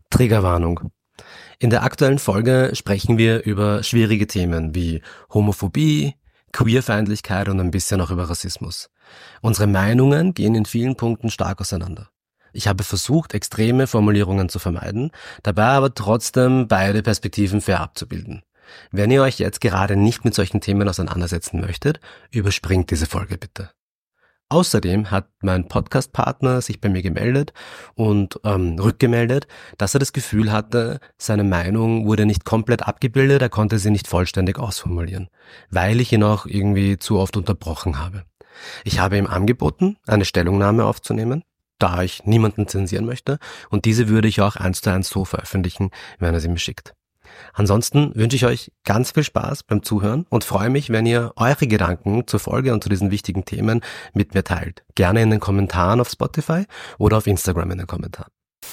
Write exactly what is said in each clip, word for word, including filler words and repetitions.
Triggerwarnung. In der aktuellen Folge sprechen wir über schwierige Themen wie Homophobie, Queerfeindlichkeit und ein bisschen auch über Rassismus. Unsere Meinungen gehen in vielen Punkten stark auseinander. Ich habe versucht, extreme Formulierungen zu vermeiden, dabei aber trotzdem beide Perspektiven fair abzubilden. Wenn ihr euch jetzt gerade nicht mit solchen Themen auseinandersetzen möchtet, überspringt diese Folge bitte. Außerdem hat mein Podcast-Partner sich bei mir gemeldet und ähm, rückgemeldet, dass er das Gefühl hatte, seine Meinung wurde nicht komplett abgebildet, er konnte sie nicht vollständig ausformulieren, weil ich ihn auch irgendwie zu oft unterbrochen habe. Ich habe ihm angeboten, eine Stellungnahme aufzunehmen, da ich niemanden zensieren möchte, und diese würde ich auch eins zu eins so veröffentlichen, wenn er sie mir schickt. Ansonsten wünsche ich euch ganz viel Spaß beim Zuhören und freue mich, wenn ihr eure Gedanken zur Folge und zu diesen wichtigen Themen mit mir teilt. Gerne in den Kommentaren auf Spotify oder auf Instagram in den Kommentaren.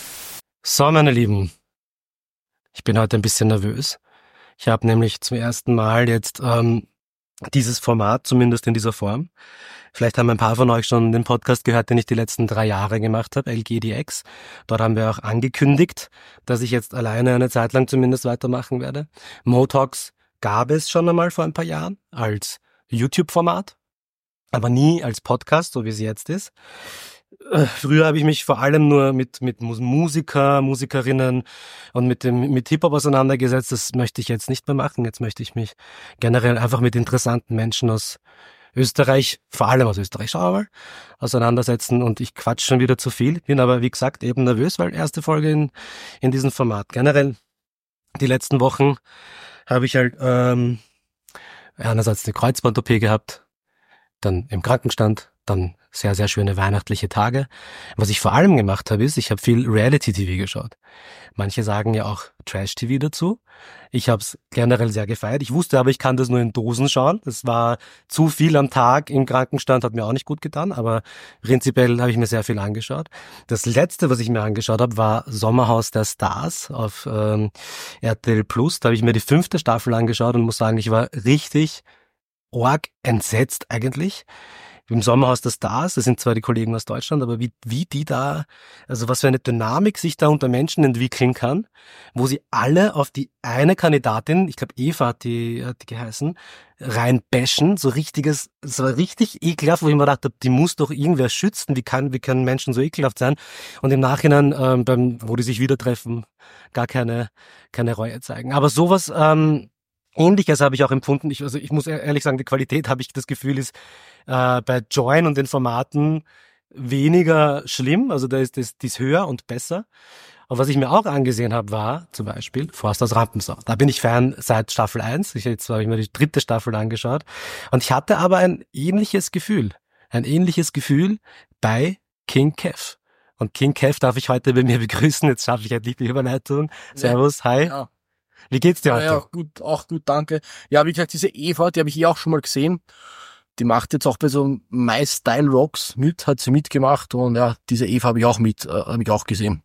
So, meine Lieben, ich bin heute ein bisschen nervös. Ich habe nämlich zum ersten Mal jetzt ähm, dieses Format, zumindest in dieser Form. Vielleicht haben ein paar von euch schon den Podcast gehört, den ich die letzten drei Jahre gemacht habe, L G D X. Dort haben wir auch angekündigt, dass ich jetzt alleine eine Zeit lang zumindest weitermachen werde. Motalks gab es schon einmal vor ein paar Jahren als YouTube-Format, aber nie als Podcast, so wie es jetzt ist. Früher habe ich mich vor allem nur mit mit Musiker, Musikerinnen und mit dem mit Hip-Hop auseinandergesetzt. Das möchte ich jetzt nicht mehr machen. Jetzt möchte ich mich generell einfach mit interessanten Menschen aus Österreich, vor allem aus Österreich, schauen wir mal, auseinandersetzen, und ich quatsch schon wieder zu viel. Bin aber, wie gesagt, eben nervös, weil erste Folge in in diesem Format. Generell, die letzten Wochen habe ich halt ähm, einerseits eine Kreuzband-O P gehabt, dann im Krankenstand, dann sehr, sehr schöne weihnachtliche Tage. Was ich vor allem gemacht habe, ist, ich habe viel Reality-T V geschaut. Manche sagen ja auch Trash-T V dazu. Ich habe es generell sehr gefeiert. Ich wusste aber, ich kann das nur in Dosen schauen. Das war zu viel am Tag im Krankenstand, hat mir auch nicht gut getan, aber prinzipiell habe ich mir sehr viel angeschaut. Das letzte, was ich mir angeschaut habe, war Sommerhaus der Stars auf ähm, R T L Plus. Da habe ich mir die fünfte Staffel angeschaut und muss sagen, ich war richtig arg entsetzt eigentlich. Im Sommerhaus der Stars, das sind zwar die Kollegen aus Deutschland, aber wie, wie die da, also was für eine Dynamik sich da unter Menschen entwickeln kann, wo sie alle auf die eine Kandidatin, ich glaube Eva hat die, hat die geheißen, reinbashen, so richtiges, es war richtig ekelhaft, wo ich mir gedacht habe, die muss doch irgendwer schützen, wie kann, wie können Menschen so ekelhaft sein, und im Nachhinein, ähm, beim, wo die sich wieder treffen, gar keine, keine Reue zeigen. Aber sowas, ähm, Ähnliches habe ich auch empfunden. Ich, also ich muss ehrlich sagen, die Qualität, habe ich das Gefühl, ist äh, bei Join und den Formaten weniger schlimm. Also da ist das, die ist höher und besser. Aber was ich mir auch angesehen habe, war zum Beispiel Forst aus Rampensau. Da bin ich Fan seit Staffel eins. Ich, jetzt habe ich mir die dritte Staffel angeschaut. Und ich hatte aber ein ähnliches Gefühl. Ein ähnliches Gefühl bei King Kev. Und King Kev darf ich heute bei mir begrüßen. Jetzt schaffe ich halt nicht die Überleitung. Servus, hi. Ja. Wie geht's dir heute? Ja, auch gut, auch gut, danke. Ja, wie gesagt, diese Eva, die habe ich eh auch schon mal gesehen. Die macht jetzt auch bei so My Style Rocks mit, hat sie mitgemacht, und ja, diese Eva habe ich auch mit, äh, habe ich auch gesehen.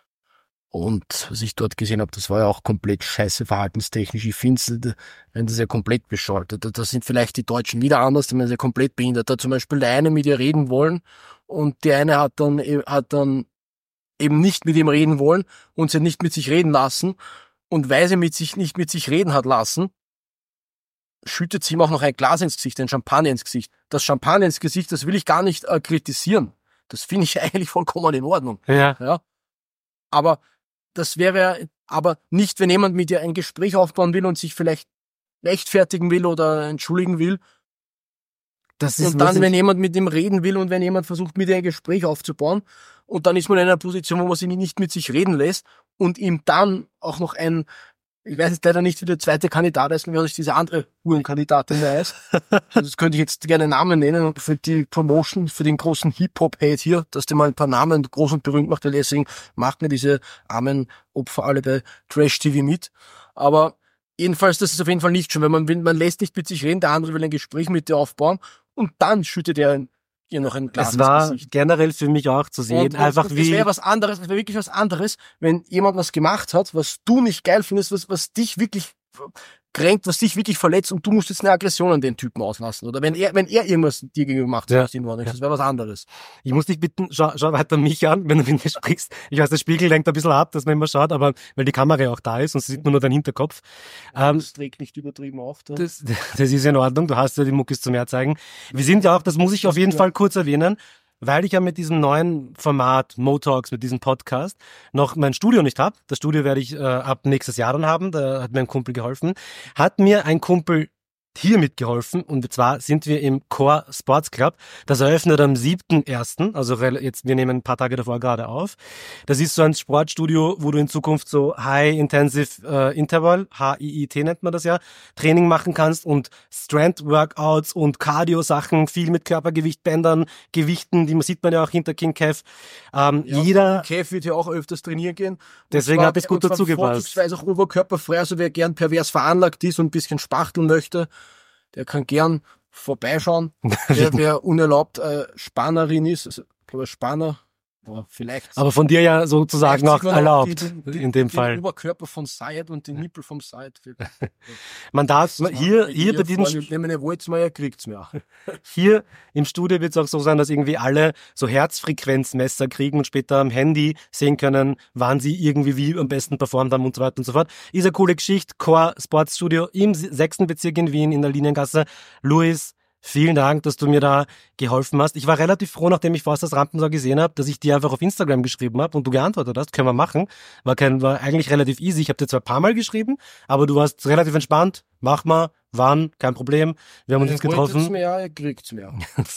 Und was ich dort gesehen habe, das war ja auch komplett scheiße verhaltenstechnisch. Ich finde, wenn das ja komplett bescheuert. Da sind vielleicht die Deutschen wieder anders, die sind ja komplett behindert. Da zum Beispiel der eine mit ihr reden wollen, und die eine hat dann, hat dann eben nicht mit ihm reden wollen und sie nicht mit sich reden lassen. Und weil sie mit sich nicht mit sich reden hat lassen, schüttet sie ihm auch noch ein Glas ins Gesicht, ein Champagner ins Gesicht. Das Champagner ins Gesicht, das will ich gar nicht äh, kritisieren. Das finde ich eigentlich vollkommen in Ordnung. Ja. Ja. Aber das wäre aber nicht, wenn jemand mit ihr ein Gespräch aufbauen will und sich vielleicht rechtfertigen will oder entschuldigen will. Das ist, und dann, wenn jemand mit ihm reden will und wenn jemand versucht, mit ihr ein Gespräch aufzubauen, und dann ist man in einer Position, wo man sich nicht mit sich reden lässt und ihm dann auch noch ein, ich weiß jetzt leider nicht, wie der zweite Kandidat ist, wie nicht diese andere Hurenkandidatin da ist. Das könnte ich jetzt gerne Namen nennen, und für die Promotion, für den großen Hip-Hop-Hate hier, dass der mal ein paar Namen groß und berühmt macht, deswegen machen wir diese armen Opfer alle bei Trash-T V mit. Aber jedenfalls, das ist auf jeden Fall nicht schön, weil man will, man lässt nicht mit sich reden, der andere will ein Gespräch mit dir aufbauen, und dann schüttet er hier noch ein Glas. Es war generell für mich auch zu sehen, und, einfach und, wie... Es wäre was anderes, es wäre wirklich was anderes, wenn jemand was gemacht hat, was du nicht geil findest, was, was dich wirklich kränkt, was dich wirklich verletzt und du musst jetzt eine Aggression an den Typen auslassen. Oder wenn er, wenn er irgendwas dir gegenüber macht, ja. das wäre was anderes. Ich muss dich bitten, schau, schau weiter mich an, wenn du mit mir sprichst. Ich weiß, der Spiegel lenkt ein bisschen ab, dass man immer schaut, aber weil die Kamera ja auch da ist und sieht man nur deinen Hinterkopf. Ja, ähm, das trägt nicht übertrieben auf. Da. Das, das ist in Ordnung, du hast ja die Muckis zum Herzeigen. Wir sind ja auch, das muss ich auf jeden ja. Fall kurz erwähnen, weil ich ja mit diesem neuen Format Motalks, mit diesem Podcast, noch mein Studio nicht habe. Das Studio werde ich äh, ab nächstes Jahr dann haben, da hat mir ein Kumpel geholfen. Hat mir ein Kumpel hier mitgeholfen und zwar sind wir im Core Sports Club. Das eröffnet am siebten ersten Also jetzt, wir nehmen ein paar Tage davor gerade auf. Das ist so ein Sportstudio, wo du in Zukunft so High Intensive äh, Interval, H I I T nennt man das ja, Training machen kannst und Strength Workouts und Cardio-Sachen, viel mit Körpergewichtbändern, Gewichten, die man sieht man ja auch hinter King Kev. Ähm, ja, jeder Kev wird ja auch öfters trainieren gehen. Deswegen zwar, hat es gut dazu gepasst. Vorzugsweise auch oberkörperfrei, also wer gern pervers veranlagt ist und ein bisschen spachteln möchte, der kann gern vorbeischauen. Der, wer unerlaubt äh, Spannerin ist, also, oder Spanner, boah, vielleicht. Aber von dir ja sozusagen auch erlaubt, die, die, in dem den Fall. Den Oberkörper von Syed und den Nippel vom Syed. Man darf, hier, hier bei diesem, wenn ihr wollt, ihr kriegt's mir auch. Hier im Studio wird es auch so sein, dass irgendwie alle so Herzfrequenzmesser kriegen und später am Handy sehen können, wann sie irgendwie wie am besten performt haben und so weiter und so fort. Ist eine coole Geschichte. Core Sportstudio im sechsten Bezirk in Wien in der Liniengasse. Luis, vielen Dank, dass du mir da geholfen hast. Ich war relativ froh, nachdem ich Forsters Rampensau gesehen habe, dass ich dir einfach auf Instagram geschrieben habe und du geantwortet hast. Können wir machen. War, kein, war eigentlich relativ easy. Ich habe dir zwar ein paar Mal geschrieben, aber du warst relativ entspannt. Mach mal, wann, kein Problem. Wir haben uns jetzt getroffen. Mir ja, ihr kriegt's mir.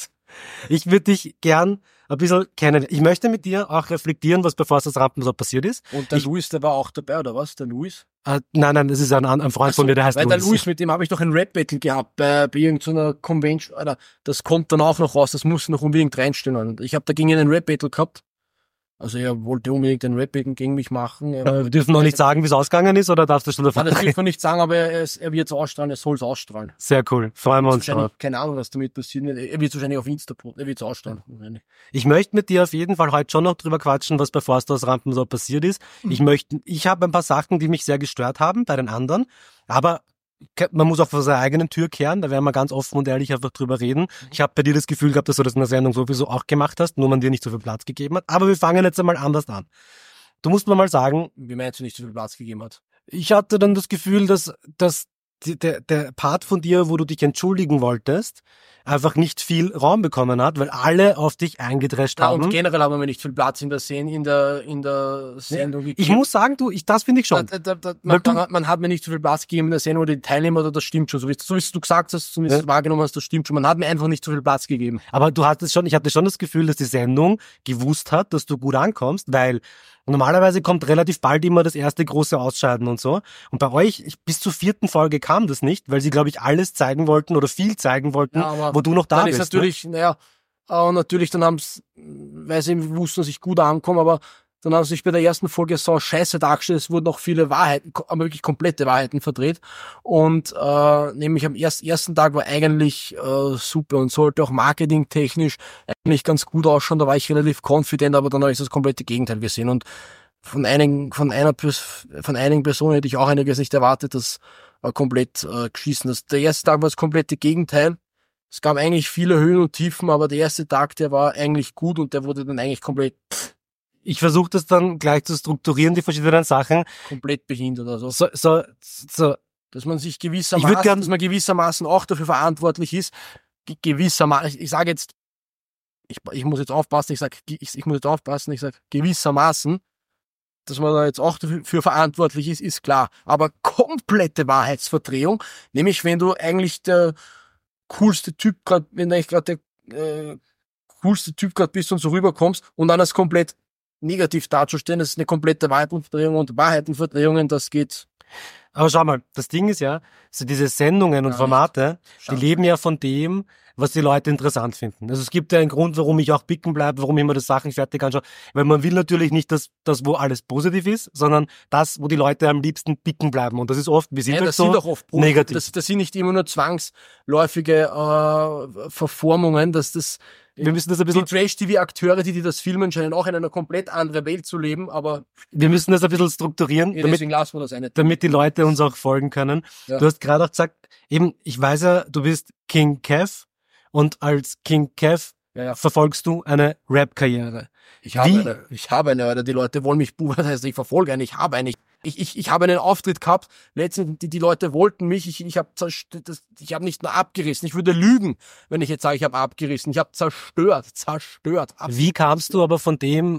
Ich würde dich gern ein bisschen kennen. Ich möchte mit dir auch reflektieren, was bei Forsters Rampensau passiert ist. Und der ich, Luis, der war auch dabei, oder was? Der Luis? Äh, nein, nein, das ist ein, ein Freund so, von mir, der heißt weil Luis. Der Luis, mit dem habe ich doch ein Rap-Battle gehabt, bei, bei irgendeiner Convention. Alter, das kommt dann auch noch raus, das muss noch unbedingt reinstellen. Und ich habe dagegen einen Rap-Battle gehabt. Also er wollte unbedingt ein Rap-Battle gegen mich machen. Er, äh, wir dürfen noch nicht sagen, wie es ausgegangen ist, oder darfst du schon davon reden? Das dürfen wir nicht sagen, aber er, er wird es ausstrahlen, er soll es ausstrahlen. Sehr cool, freuen wir uns drauf. Keine Ahnung, was damit passiert. Er wird es wahrscheinlich auf Insta posten, er wird es ausstrahlen. Ich möchte mit dir auf jeden Fall heute schon noch drüber quatschen, was bei Forsters Rampensau passiert ist. Mhm. Ich möchte, ich habe ein paar Sachen, die mich sehr gestört haben bei den anderen, aber man muss auch vor seiner eigenen Tür kehren, da werden wir ganz offen und ehrlich einfach drüber reden. Ich habe bei dir das Gefühl gehabt, dass du das in der Sendung sowieso auch gemacht hast, nur man dir nicht so viel Platz gegeben hat. Aber wir fangen jetzt einmal anders an. Du musst mir mal sagen... Wie meinst du nicht so viel Platz gegeben hat? Ich hatte dann das Gefühl, dass, dass die, der, der Part von dir, wo du dich entschuldigen wolltest, einfach nicht viel Raum bekommen hat, weil alle auf dich eingedrescht ja, haben. Und generell haben wir nicht viel Platz in der Szene, in der, in der Sendung ja, ich muss sagen, du, ich, das finde ich schon. Da, da, da, man, du, man, man hat mir nicht so viel Platz gegeben in der Sendung oder die Teilnehmer, das stimmt schon. So wie, so wie du gesagt hast, so wie ja. du wahrgenommen hast, das stimmt schon. Man hat mir einfach nicht so viel Platz gegeben. Aber du hattest schon, ich hatte schon das Gefühl, dass die Sendung gewusst hat, dass du gut ankommst, weil normalerweise kommt relativ bald immer das erste große Ausscheiden und so. Und bei euch, ich, bis zur vierten Folge kam das nicht, weil sie, glaube ich, alles zeigen wollten oder viel zeigen wollten, ja, wo du noch da dann bist. Ist natürlich, ne? naja, äh, natürlich, dann haben sie, weil sie eben wussten, dass ich gut ankomme, aber dann haben sie sich bei der ersten Folge so scheiße dargestellt, es wurden noch viele Wahrheiten, aber wirklich komplette Wahrheiten verdreht. Und äh, nämlich am erst, ersten Tag war eigentlich äh, super und sollte auch marketingtechnisch eigentlich ganz gut ausschauen. Da war ich relativ confident, aber dann habe ich das komplette Gegenteil gesehen. Und von einigen, von einer von einigen Personen hätte ich auch einiges nicht erwartet, das war komplett äh, geschissen. Das, der erste Tag war das komplette Gegenteil. Es gab eigentlich viele Höhen und Tiefen, aber der erste Tag, der war eigentlich gut und der wurde dann eigentlich komplett... Ich versuche das dann gleich zu strukturieren, die verschiedenen Sachen. Komplett behindert also. So, so, so. Dass man sich gewissermaßen, gern, dass man gewissermaßen auch dafür verantwortlich ist. Gewissermaßen, ich, ich sage jetzt, ich, ich muss jetzt aufpassen, ich sage, ich, ich muss jetzt aufpassen, ich sage gewissermaßen, dass man da jetzt auch dafür verantwortlich ist, ist klar. Aber komplette Wahrheitsverdrehung, nämlich wenn du eigentlich der coolste Typ gerade, wenn du eigentlich gerade der äh, coolste Typ gerade bist und so rüberkommst und dann als komplett negativ darzustellen, das ist eine komplette Wahrheitenverdrehung und Wahrheitenverdrehungen, das geht. Aber schau mal, das Ding ist ja, so diese Sendungen und Formate, die leben ja von dem, was die Leute interessant finden. Also es gibt ja einen Grund, warum ich auch picken bleibe, warum ich mir das Sachen fertig anschaue, weil man will natürlich nicht das, das wo alles positiv ist, sondern das, wo die Leute am liebsten picken bleiben. Und das ist oft, wir sind ja, halt das so sind auch oft negativ. Das, das sind nicht immer nur zwangsläufige äh, Verformungen, dass das wir müssen das ein bisschen, die Trash-T V-Akteure, die, die das filmen, scheinen auch in einer komplett anderen Welt zu leben, aber wir müssen das ein bisschen strukturieren, ja, damit, deswegen lassen wir das eine. damit die Leute Leute uns auch folgen können. Ja. Du hast gerade auch gesagt, eben, ich weiß ja, du bist King Kev und als King Kev Ja, ja. verfolgst du eine Rap-Karriere. Ich habe Wie- eine, ich habe eine, oder die Leute wollen mich buchen, das heißt, ich verfolge eine, ich habe eine. Ich, ich, ich habe einen Auftritt gehabt, letztens, die, die Leute wollten mich, ich, ich habe ich habe nicht nur abgerissen, ich würde lügen, wenn ich jetzt sage, ich habe abgerissen, ich habe zerstört, zerstört. Ab Wie kamst du aber von dem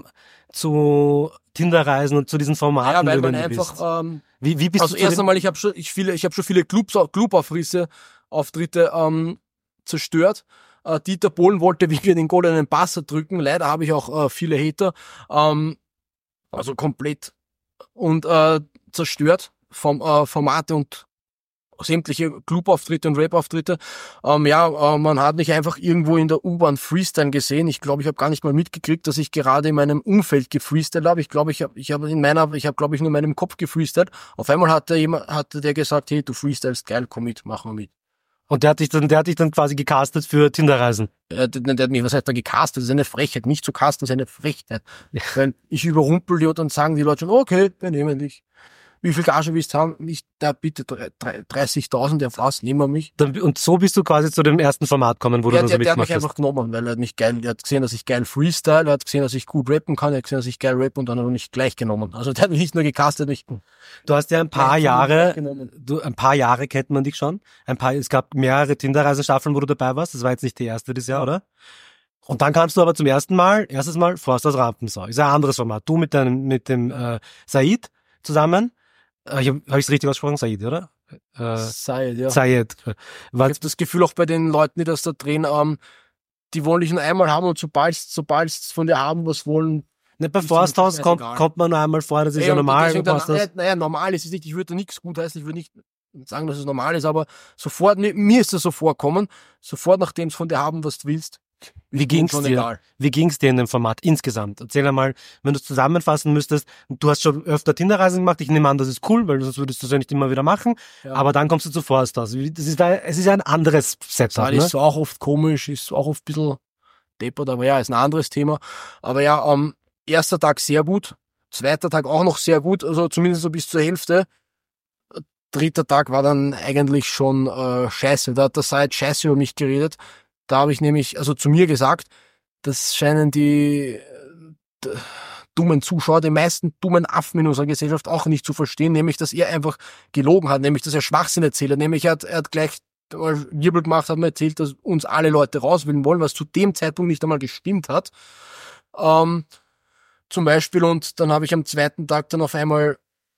zu Tinder-Reisen und zu diesen Formaten, ja, weil über man die du bist? einfach, ähm, Wie, wie bist also du zu erst dem- einmal, ich habe schon, ich viele, ich habe schon viele Clubs, Clubaufrisse, Auftritte ähm, zerstört. Äh, Dieter Bohlen wollte wieder den goldenen Passer drücken. Leider habe ich auch äh, viele Hater, ähm, also komplett und äh, zerstört vom äh, Formate und sämtliche Clubauftritte und Rap-Auftritte. Ähm, ja, äh, man hat mich einfach irgendwo in der U-Bahn Freestyle gesehen. Ich glaube, ich habe gar nicht mal mitgekriegt, dass ich gerade in meinem Umfeld gefreestylt habe. Ich glaube, ich habe ich habe in meiner, ich habe glaube ich nur in meinem Kopf gefreestylt. Auf einmal hat der jemand, hat der gesagt, hey, du freestylst geil, komm mit, machen wir mit. Und der hat dich dann, der hat dich dann quasi gecastet für Tinder-Reisen. Der, der, der hat mich, was heißt da gecastet? Das ist eine Frechheit. Nicht zu casten, das ist eine Frechheit. Weil ich überrumpel die und dann sagen die Leute schon, okay, wir nehmen dich. Wie viel Gage willst du haben? Ich, da bitte dreißigtausend, der was, nehmen wir mich. Dann, und so bist du quasi zu dem ersten Format gekommen, wo Ja, du dann der, so der hat mich mitgemacht hast. einfach genommen, weil er hat mich geil, er hat gesehen, dass ich geil freestyle, er hat gesehen, dass ich gut rappen kann, er hat gesehen, dass ich geil rappe und dann hat er mich gleich genommen. Also der hat mich nicht nur gecastet, mich Du hast ja ein paar Nein, Jahre, genommen. du, ein paar Jahre kennt man dich schon. Ein paar, es gab mehrere Tinder-Reisen-Staffeln, wo du dabei warst. Das war jetzt nicht die erste dieses Jahr, oder? Und dann kamst du aber zum ersten Mal, erstes Mal Forsters Rampensau. Ist ein anderes Format. Du mit deinem, mit dem äh, Said zusammen. Äh, ich habe hab ich's richtig ausgesprochen? Said, oder? Äh, Sei, ja. Said. Ich War, habe das Gefühl auch bei den Leuten, die das da drehen, ähm, die wollen dich nur einmal haben und sobald sobald von dir haben, was wollen. nicht bei ist Forsthaus mir kommt, egal. kommt man nur einmal vor, das ist Ey, ja und normal. deswegen bei Dann, Forsthaus. naja, naja, normal ist es nicht, ich würde da nichts gut heißen, ich würde nicht sagen, dass es normal ist, aber sofort, mir, mir ist das so vorkommen, sofort nachdem es von dir haben, was du willst. Wie ging's schon dir? egal. Wie ging's dir in dem Format insgesamt? Erzähl einmal, wenn du es zusammenfassen müsstest. Du hast schon öfter Tinder-Reisen gemacht. Ich nehme an, das ist cool, weil sonst würdest du es ja nicht immer wieder machen. Ja. Aber dann kommst du zu Forsthaus. Wie- Das ist ein, es ist ein anderes Setup, Das ne? ist auch oft komisch, ist auch oft ein bisschen deppert, aber ja, ist ein anderes Thema. Aber ja, ähm, erster Tag sehr gut, zweiter Tag auch noch sehr gut, also zumindest so bis zur Hälfte. Dritter Tag war dann eigentlich schon äh, scheiße. Da hat der Said scheiße über mich geredet. Da habe ich nämlich, also zu mir gesagt, das scheinen die äh, d- dummen Zuschauer, die meisten dummen Affen in unserer Gesellschaft auch nicht zu verstehen, nämlich, dass er einfach gelogen hat, nämlich, dass er Schwachsinn erzählt hat, nämlich, er hat, er hat gleich mal Wirbel gemacht, hat mir erzählt, dass uns alle Leute rauswählen wollen, was zu dem Zeitpunkt nicht einmal gestimmt hat. Ähm, zum Beispiel, und dann habe ich am zweiten Tag dann auf einmal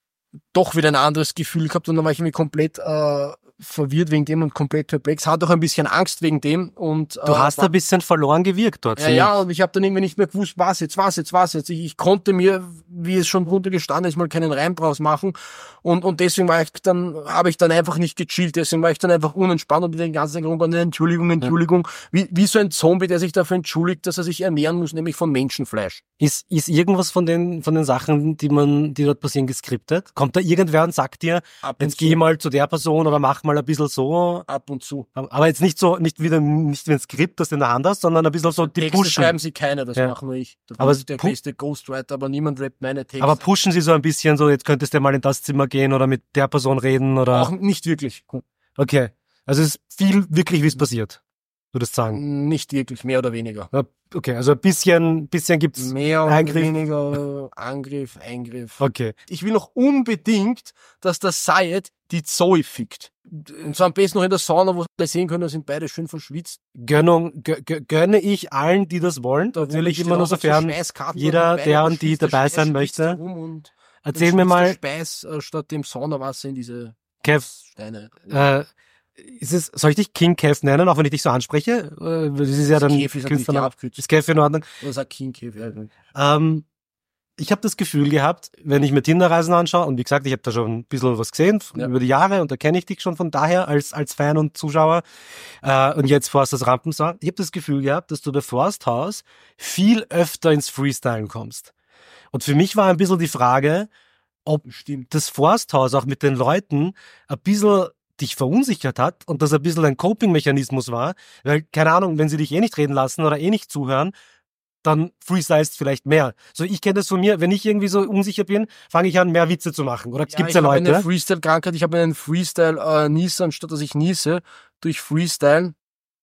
doch wieder ein anderes Gefühl gehabt und dann war ich irgendwie komplett äh, verwirrt wegen dem und komplett perplex, hatte auch ein bisschen Angst wegen dem und Du äh, hast war- ein bisschen verloren gewirkt dort. ja, finde ja, und ich habe dann irgendwie nicht mehr gewusst, was jetzt, was jetzt, was jetzt. Ich, ich konnte mir, wie es schon drunter gestanden ist, mal keinen Reim draus machen. Und, und deswegen war ich dann, habe ich dann einfach nicht gechillt. Deswegen war ich dann einfach unentspannt und den ganzen Tag rumgegangen, Entschuldigung, Entschuldigung. Wie, wie so ein Zombie, der sich dafür entschuldigt, dass er sich ernähren muss, nämlich von Menschenfleisch. ich. Ist, ist irgendwas von den, von den Sachen, die man, die dort passieren, geskriptet? Kommt da irgendwer und sagt dir, Ab und jetzt geh zu. mal zu der Person oder mach mal ein bisschen so? Ab und zu. Aber jetzt nicht so, nicht wieder, nicht wie ein Skript, das du in der Hand hast, sondern ein bisschen so die Texte pushen. schreiben sie keiner, das Ja. mache nur ich. Das Aber ist der pu- beste Ghostwriter, aber niemand rappt meine Texte. Aber pushen sie so ein bisschen so, jetzt könntest du mal in das Zimmer gehen oder mit der Person reden oder? auch nicht wirklich. Okay. Also es ist viel wirklich, wie es passiert. Würdest sagen. Nicht wirklich, mehr oder weniger. Ja, okay, also ein bisschen, bisschen gibt's. Mehr oder Eingriff. weniger Angriff, Eingriff. Okay. Ich will noch unbedingt, dass der Sayed die Zoe fickt. Und zwar am besten noch in der Sauna, wo alle sehen können, da sind beide schön verschwitzt. Gönnung, gö, gö, gönne ich allen, die das wollen. Da Natürlich steht immer nur auch so sofern. Scheißkarten, jeder, beide der und die verschwitzt, der dabei Speis sein spritzt möchte. rum und Erzähl dann mir spritzt mal, der Speis äh, statt dem Saunawasser in diese Kev, Steine. äh, ist es, soll ich dich King Kev nennen, auch wenn ich dich so anspreche? Äh, Das ist ja dann Kev ist natürlich die Künstlername. Abkürzung. Ist Kev in Ordnung? Oder sagt King Kev, ja. Ähm, ich habe das Gefühl gehabt, wenn ich mir Tinder-Reisen anschaue, und wie gesagt, ich habe da schon ein bisschen was gesehen Ja. über die Jahre und da kenne ich dich schon von daher als als Fan und Zuschauer äh, und jetzt Forsters Rampensau. Ich habe das Gefühl gehabt, dass du bei Forsthaus viel öfter ins Freestylen kommst. Und für mich war ein bisschen die Frage, ob Stimmt. das Forsthaus auch mit den Leuten ein bisschen dich verunsichert hat und das ein bisschen ein Coping-Mechanismus war, weil, keine Ahnung, wenn sie dich eh nicht reden lassen oder eh nicht zuhören, dann freestylst vielleicht mehr. So, ich kenne das von mir, wenn ich irgendwie so unsicher bin, fange ich an, mehr Witze zu machen. Oder Ja, gibt's ich ja habe Leute? eine Freestyle-Krankheit, ich habe einen Freestyle äh, niese, anstatt dass ich niese, durch Freestyle.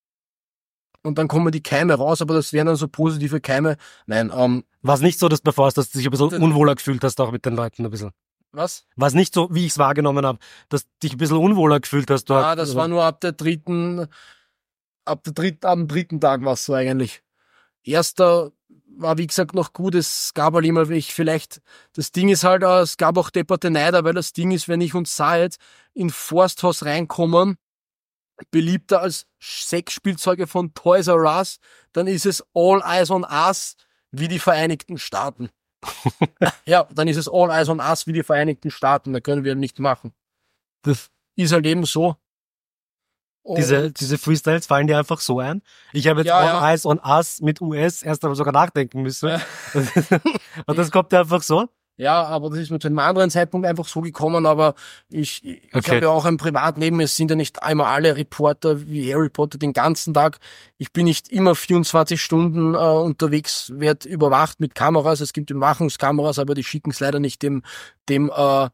Und dann kommen die Keime raus, aber das wären dann so positive Keime. Nein, ähm, War es nicht so, dass bevor dass du dich ein bisschen Das- unwohler gefühlt hast, auch mit den Leuten ein bisschen? was? War es nicht so, wie ich es wahrgenommen habe, dass du dich ein bisschen unwohler gefühlt hast? Dort? Ah, das war nur ab der dritten, ab der dritten, am dritten Tag war es so eigentlich. Erster war, wie gesagt, noch gut. Es gab halt immer, ich vielleicht, das Ding ist halt, äh, es gab auch depperte Neider, weil das Ding ist, wenn ich und Said in Forsthaus reinkommen, beliebter als Sexspielzeuge von Toys R Us, dann ist es All Eyes on Us wie die Vereinigten Staaten. Ja, dann ist es All Eyes on Us wie die Vereinigten Staaten. Da können wir nicht machen. Das ist halt eben so. Diese, Und- diese Freestyles fallen dir einfach so ein. Ich habe jetzt Ja, All ja. Eyes on Us mit U S erst einmal sogar nachdenken müssen. Ja. Und das kommt dir einfach so. Ja, aber das ist mir zu einem anderen Zeitpunkt einfach so gekommen, aber ich, ich Okay. habe ja auch ein Privatleben, es sind ja nicht einmal alle Reporter wie Harry Potter den ganzen Tag. Ich bin nicht immer vierundzwanzig Stunden äh, unterwegs, werde überwacht mit Kameras, es gibt Überwachungskameras, aber die schicken es leider nicht dem, dem, äh,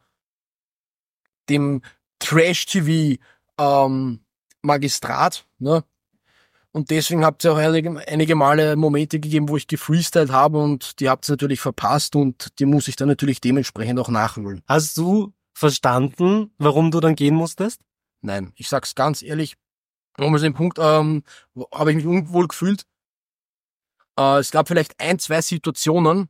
dem Trash-T V ähm, Magistrat, ne? Und deswegen habt ihr auch einige, einige Male Momente gegeben, wo ich gefreestylt habe und die habt ihr natürlich verpasst und die muss ich dann natürlich dementsprechend auch nachholen. Hast du verstanden, warum du dann gehen musstest? Nein, ich sag's ganz ehrlich, um den Punkt, ähm, habe ich mich unwohl gefühlt. Äh, es gab vielleicht ein, zwei Situationen,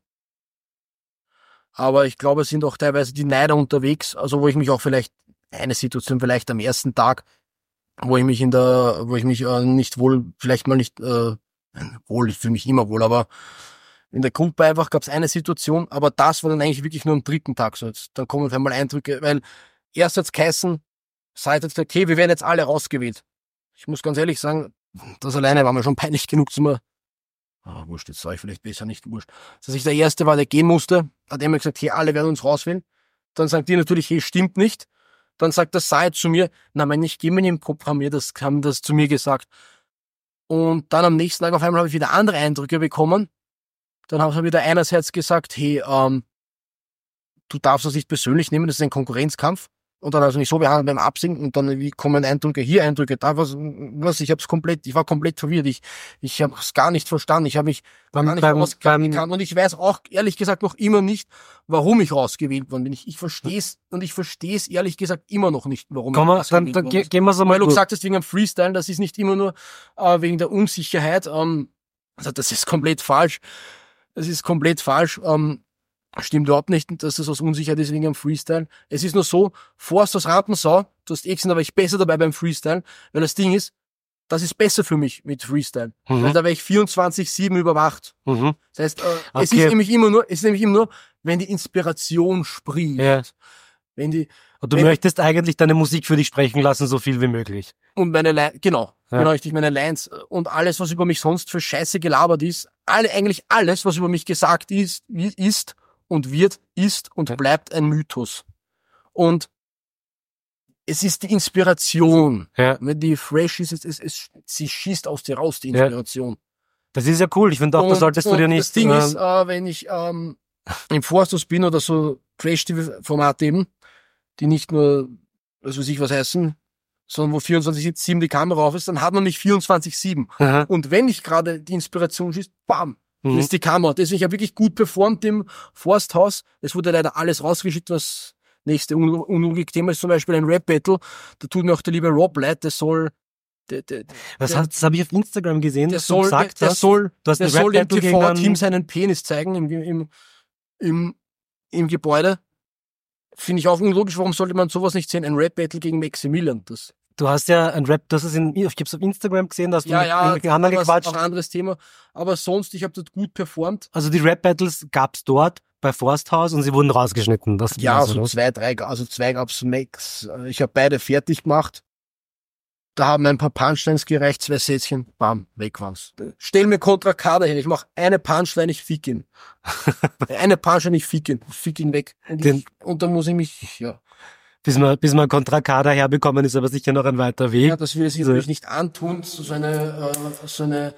aber ich glaube, es sind auch teilweise die Neider unterwegs, also wo ich mich auch vielleicht, eine Situation vielleicht am ersten Tag, wo ich mich in der, wo ich mich äh, nicht wohl, vielleicht mal nicht, äh, wohl, ich fühle mich immer wohl, aber in der Gruppe einfach gab es eine Situation, aber das war dann eigentlich wirklich nur am dritten Tag so. Jetzt, dann kommen auf einmal Eindrücke, weil erst hat's geheißen, seid jetzt gesagt, okay, wir werden jetzt alle rausgewählt. Ich muss ganz ehrlich sagen, das alleine war mir schon peinlich genug zu mir. Ah, wurscht, jetzt sage ich vielleicht besser nicht wurscht. Dass ich der Erste war, der gehen musste, hat er mir gesagt, hey, alle werden uns rauswählen. Dann sagt die natürlich, hey, stimmt nicht. Dann sagt der Said zu mir, na, mein, ich gehe mir im Kopf, haben mir das, haben das zu mir gesagt. Und dann am nächsten Tag auf einmal habe ich wieder andere Eindrücke bekommen. Dann haben sie wieder einerseits gesagt, hey, ähm, du darfst das nicht persönlich nehmen, das ist ein Konkurrenzkampf. Und dann also nicht so behandelt beim Absinken und dann wie kommen Eindrücke, hier Eindrücke, da was, was, ich hab's komplett, ich war komplett verwirrt, ich, ich habe es gar nicht verstanden, ich habe mich Beim- gar nicht beim- auskennen beim- kann und ich weiß auch ehrlich gesagt noch immer nicht, warum ich rausgewählt worden bin. Ich, ich verstehe es und ich verstehe es ehrlich gesagt immer noch nicht, warum Komm ich mal, dann, rausgewählt dann worden ge bin. gehen wir so mal Weil du durch. gesagt hast, wegen dem Freestyle, das ist nicht immer nur äh, wegen der Unsicherheit, ähm, also das ist komplett falsch. Das ist komplett falsch. Ähm, stimmt überhaupt nicht, dass das aus Unsicherheit ist wegen dem Freestyle. Es ist nur so, Forst aus Rampensau, du hast eh gesehen, da war ich besser dabei beim Freestyle, weil das Ding ist, das ist besser für mich mit Freestyle. Mhm. Weil da wäre ich vierundzwanzig sieben überwacht. Mhm. Das heißt, äh, es Okay. ist nämlich immer nur, es ist nämlich immer nur, wenn die Inspiration sprießt. Ja. Wenn die, Und du wenn- möchtest eigentlich deine Musik für dich sprechen lassen, so viel wie möglich. und meine Lines, genau, Ja. genau richtig, meine Lines und alles, was über mich sonst für Scheiße gelabert ist, alle, eigentlich alles, was über mich gesagt ist, wie- ist und wird, ist und Ja. bleibt ein Mythos. Und es ist die Inspiration. Ja. Wenn die fresh ist, es, es, es, sie schießt aus dir raus, die Ja. Inspiration. Das ist ja cool. Ich finde auch, da solltest du und dir nicht... Das Ding ähm, ist, äh, wenn ich ähm, im Forsthaus bin oder so Trash-T V-Formate eben, die nicht nur, was weiß ich was heißen, sondern wo vierundzwanzig sieben die Kamera auf ist, dann hat man mich vierundzwanzig sieben. aha. Und wenn ich gerade die Inspiration schießt, bam, dann Mhm. ist die Kamera. Deswegen, ich habe wirklich gut performt im Forsthaus. Es wurde leider alles rausgeschickt, was nächste Un Unlogik-Thema ist, zum Beispiel ein Rap-Battle. Da tut mir auch der liebe Rob leid, der soll, der, der, Was der- hast, das habe ich auf Instagram gesehen, der dass du soll, gesagt der, der hast, soll, du hast der ein soll dem Rap-Battle gegen einen- T V-Team seinen Penis zeigen im, im, im, im Gebäude. Finde ich auch unlogisch, warum sollte man sowas nicht sehen? Ein Rap-Battle gegen Maximilian. Das, Du hast ja ein Rap, das ist in, ich hab's auf Instagram gesehen, da hast du ja, mit ja, irgendwelchen anderen aber das ist gequatscht. auch ein anderes Thema. Aber sonst, ich habe dort gut performt. Also die Rap-Battles gab's dort bei Forsthaus und sie wurden rausgeschnitten. Das Ja, war's, also oder? zwei, drei, also zwei gab's Max. Ich habe beide fertig gemacht. Da haben ein paar Punchlines gereicht, zwei Sätzchen, bam, weg waren's. Stell mir Contra K her, ich mach eine Punchline, ich fick ihn. eine Punchline, ich fick ihn, fick ihn weg. Und, Den- ich, und dann muss ich mich, ja, Bis man, bis man Contra K herbekommen, ist aber sicher noch ein weiter Weg. ja das will ich So. natürlich nicht antun, so eine, äh, so eine,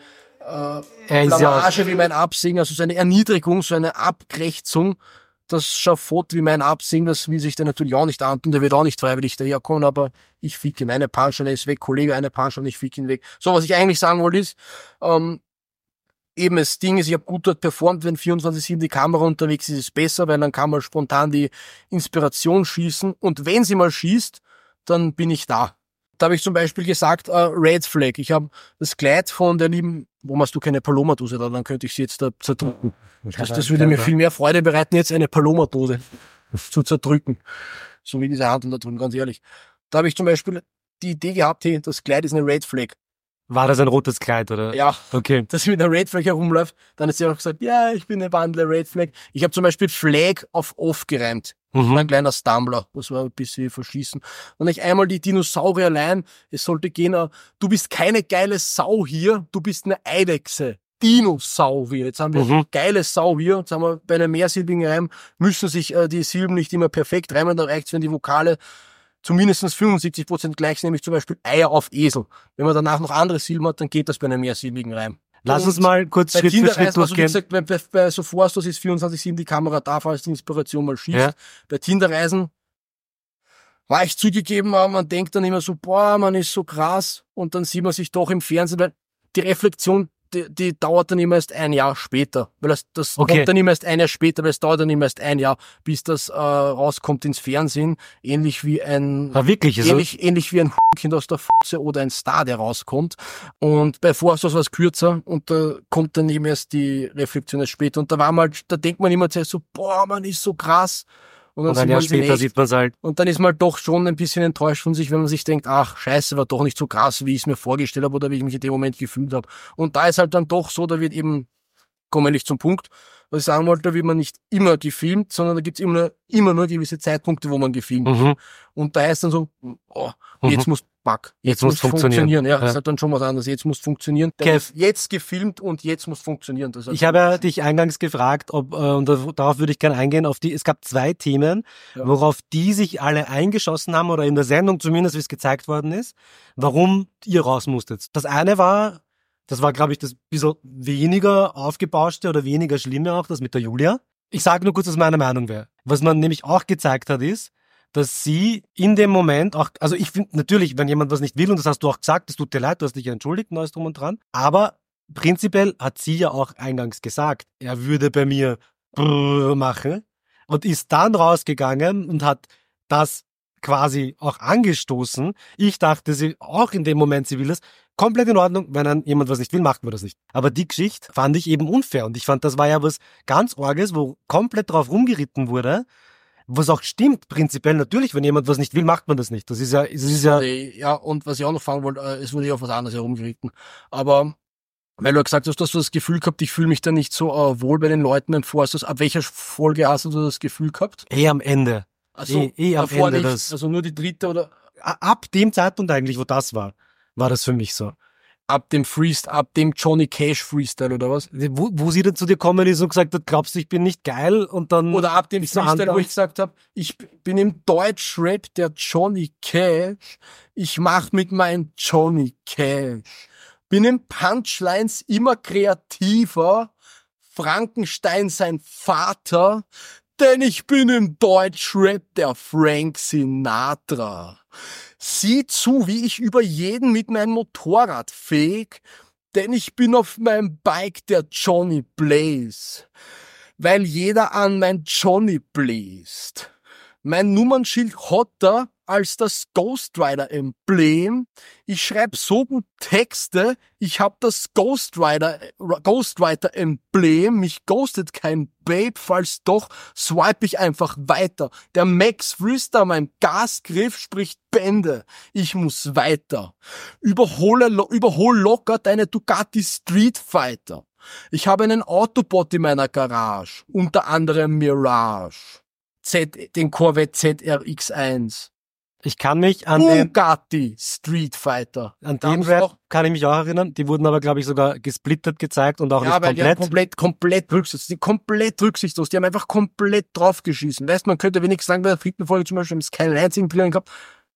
äh, Er ist ja Blamage wie mein Absingen, also so eine Erniedrigung, so eine Abkrächzung. Das Schafott wie mein Absingen, das will sich der natürlich auch nicht antun, der wird auch nicht freiwillig daherkommen, aber ich fick ihn, eine Punchline, er ist weg, Kollege, eine Punchline, ich fick ihn weg. So, was ich eigentlich sagen wollte ist, ähm, eben das Ding ist, ich habe gut dort performt, wenn vierundzwanzig sieben die Kamera unterwegs ist, ist es besser, weil dann kann man spontan die Inspiration schießen und wenn sie mal schießt, dann bin ich da. Da habe ich zum Beispiel gesagt, uh, Red Flag. Ich habe das Kleid von der lieben, warum hast du keine Paloma-Dose da? Dann könnte ich sie jetzt da zerdrücken. Das, das würde mir viel mehr Freude bereiten, jetzt eine Paloma-Dose zu zerdrücken. So wie diese Hand da drüben, ganz ehrlich. Da habe ich zum Beispiel die Idee gehabt, hey, das Kleid ist eine Red Flag. War das ein rotes Kleid, oder? Ja, Okay. dass sie mit einer Red Flag herumläuft. Dann hat sie auch gesagt, ja, ich bin eine wandelnde Red Flag. Ich habe zum Beispiel Flag auf Off gereimt. Mhm. Ein kleiner Stumbler. Das war ein bisschen verschießen. Und ich einmal die Dinosaurierlein. Es sollte gehen, uh, du bist keine geile Sau hier, du bist eine Eidechse. Dinosaurier. Jetzt haben wir Mhm. geile Sau hier. Jetzt haben wir bei einem mehrsilbigen Reim, müssen sich äh, die Silben nicht immer perfekt reimen. Da reicht es, wenn die Vokale zumindest fünfundsiebzig Prozent gleich sind, nämlich zum Beispiel Eier auf Esel. Wenn man danach noch andere Silben hat, dann geht das bei einem mehrsilbigen Reim. Lass Und uns mal kurz bei Schritt für Tinder Schritt Reisen, also wie durchgehen. gesagt, bei, bei, bei so Forstos ist vierundzwanzig sieben die Kamera da, falls die Inspiration mal schießt. Ja. Bei Tinder-Reisen war ich zugegeben, aber man denkt dann immer so, boah, man ist so krass und dann sieht man sich doch im Fernsehen, weil die Reflexion, die, die dauert dann immer erst ein Jahr später, weil das, das Okay. kommt dann immer erst ein Jahr später, weil es dauert dann immer erst ein Jahr, bis das äh, rauskommt ins Fernsehen, ähnlich wie ein War wirklich so? ähnlich, ähnlich wie ein Kind aus der Futze oder ein Star, der rauskommt. Und bei Forsthaus war es kürzer und da kommt dann eben erst die Reflexion erst später. Und da war mal, da denkt man immer zuerst so, boah, man ist so krass. Und dann, Und ein sieht Jahr man sie in später echt. sieht man es halt. Und dann ist man doch schon ein bisschen enttäuscht von sich, wenn man sich denkt, ach, scheiße, war doch nicht so krass, wie ich es mir vorgestellt habe oder wie ich mich in dem Moment gefühlt habe. Und da ist halt dann doch so, da wird eben, kommen wir nicht zum Punkt, was ich sagen wollte, da wird man nicht immer gefilmt, sondern da gibt's immer, immer nur gewisse Zeitpunkte, wo man gefilmt wird. Mhm. Und da heißt dann so, oh, Mhm. jetzt muss Back, jetzt, Jetzt muss muss funktionieren. funktionieren. Ja, Ja. das ist halt dann schon was anderes. Jetzt muss funktionieren. Der Kev. ist jetzt gefilmt und jetzt muss funktionieren. Das ist halt Ich habe ja dich eingangs gefragt, ob, äh, und da- darauf würde ich gerne eingehen, auf die, es gab zwei Themen, Ja. worauf die sich alle eingeschossen haben, oder in der Sendung zumindest, wie es gezeigt worden ist, warum ihr raus musstet. Das eine war, das war, glaube ich, das bisschen weniger aufgebauschte oder weniger schlimme auch, das mit der Julia. Ich sage nur kurz, was meine Meinung wäre. Was man nämlich auch gezeigt hat, ist, dass sie in dem Moment auch, also ich finde natürlich, wenn jemand was nicht will, und das hast du auch gesagt, es tut dir leid, du hast dich ja entschuldigt, neues drum und dran, aber prinzipiell hat sie ja auch eingangs gesagt, er würde bei mir brrr machen und ist dann rausgegangen und hat das quasi auch angestoßen. Ich dachte, sie auch in dem Moment, sie will es, komplett in Ordnung, wenn dann jemand was nicht will, macht man das nicht. Aber die Geschichte fand ich eben unfair und ich fand, das war ja was ganz Orges, wo komplett drauf rumgeritten wurde, was auch stimmt, prinzipiell natürlich, wenn jemand was nicht will, macht man das nicht. Das ist ja, das ist ja, ja, und was ich auch noch fragen wollte, äh, es wurde ja auf was anderes herumgeritten. Aber weil du ja gesagt hast, dass du das Gefühl gehabt, ich fühle mich da nicht so äh, wohl bei den Leuten im Forsthaus. Ab welcher Folge hast du das Gefühl gehabt? eh am Ende. Also Eh- eh am davor Ende nicht, das- also nur die dritte oder A- Ab dem Zeitpunkt eigentlich, wo das war, war das für mich so. ab dem Freestyle, ab dem Johnny Cash Freestyle oder was? Wo, wo sie dann zu dir kommen ist und gesagt hat, glaubst du, ich bin nicht geil? Und dann Oder ab dem ist so Freestyle, wo anders. ich gesagt habe, ich bin im Deutschrap der Johnny Cash. Ich mach mit meinem Johnny Cash. Bin in Punchlines immer kreativer. Frankenstein sein Vater. Denn ich bin im Deutschrap der Frank Sinatra. Sieh zu, wie ich über jeden mit meinem Motorrad feg. Denn ich bin auf meinem Bike der Johnny Blaze. Weil jeder an mein Johnny bläst. Mein Nummernschild hotter als das Ghost Rider Emblem. Ich schreib so gut Texte, ich hab das Ghost Rider Ghostwriter Emblem. Mich ghostet kein Babe, falls doch, swipe ich einfach weiter. Der Max Freestyle, mein Gasgriff spricht Bände. Ich muss weiter. Überhole, lo- überhol locker deine Ducati Street Fighter. Ich habe einen Autobot in meiner Garage, unter anderem Mirage. Z, den Corvette Z R X eins. Ich kann mich an den, Bugatti Street Fighter. an Da den muss Rap auch- kann ich mich auch erinnern. Die wurden aber, glaube ich, sogar gesplittet gezeigt und auch Ja, nicht weil die haben komplett. komplett, komplett rücksichtslos, die komplett rücksichtslos, die haben einfach komplett draufgeschissen. Weißt, man könnte wenigstens sagen, bei der vierten Folge zum Beispiel haben es keinen einzigen Plan gehabt.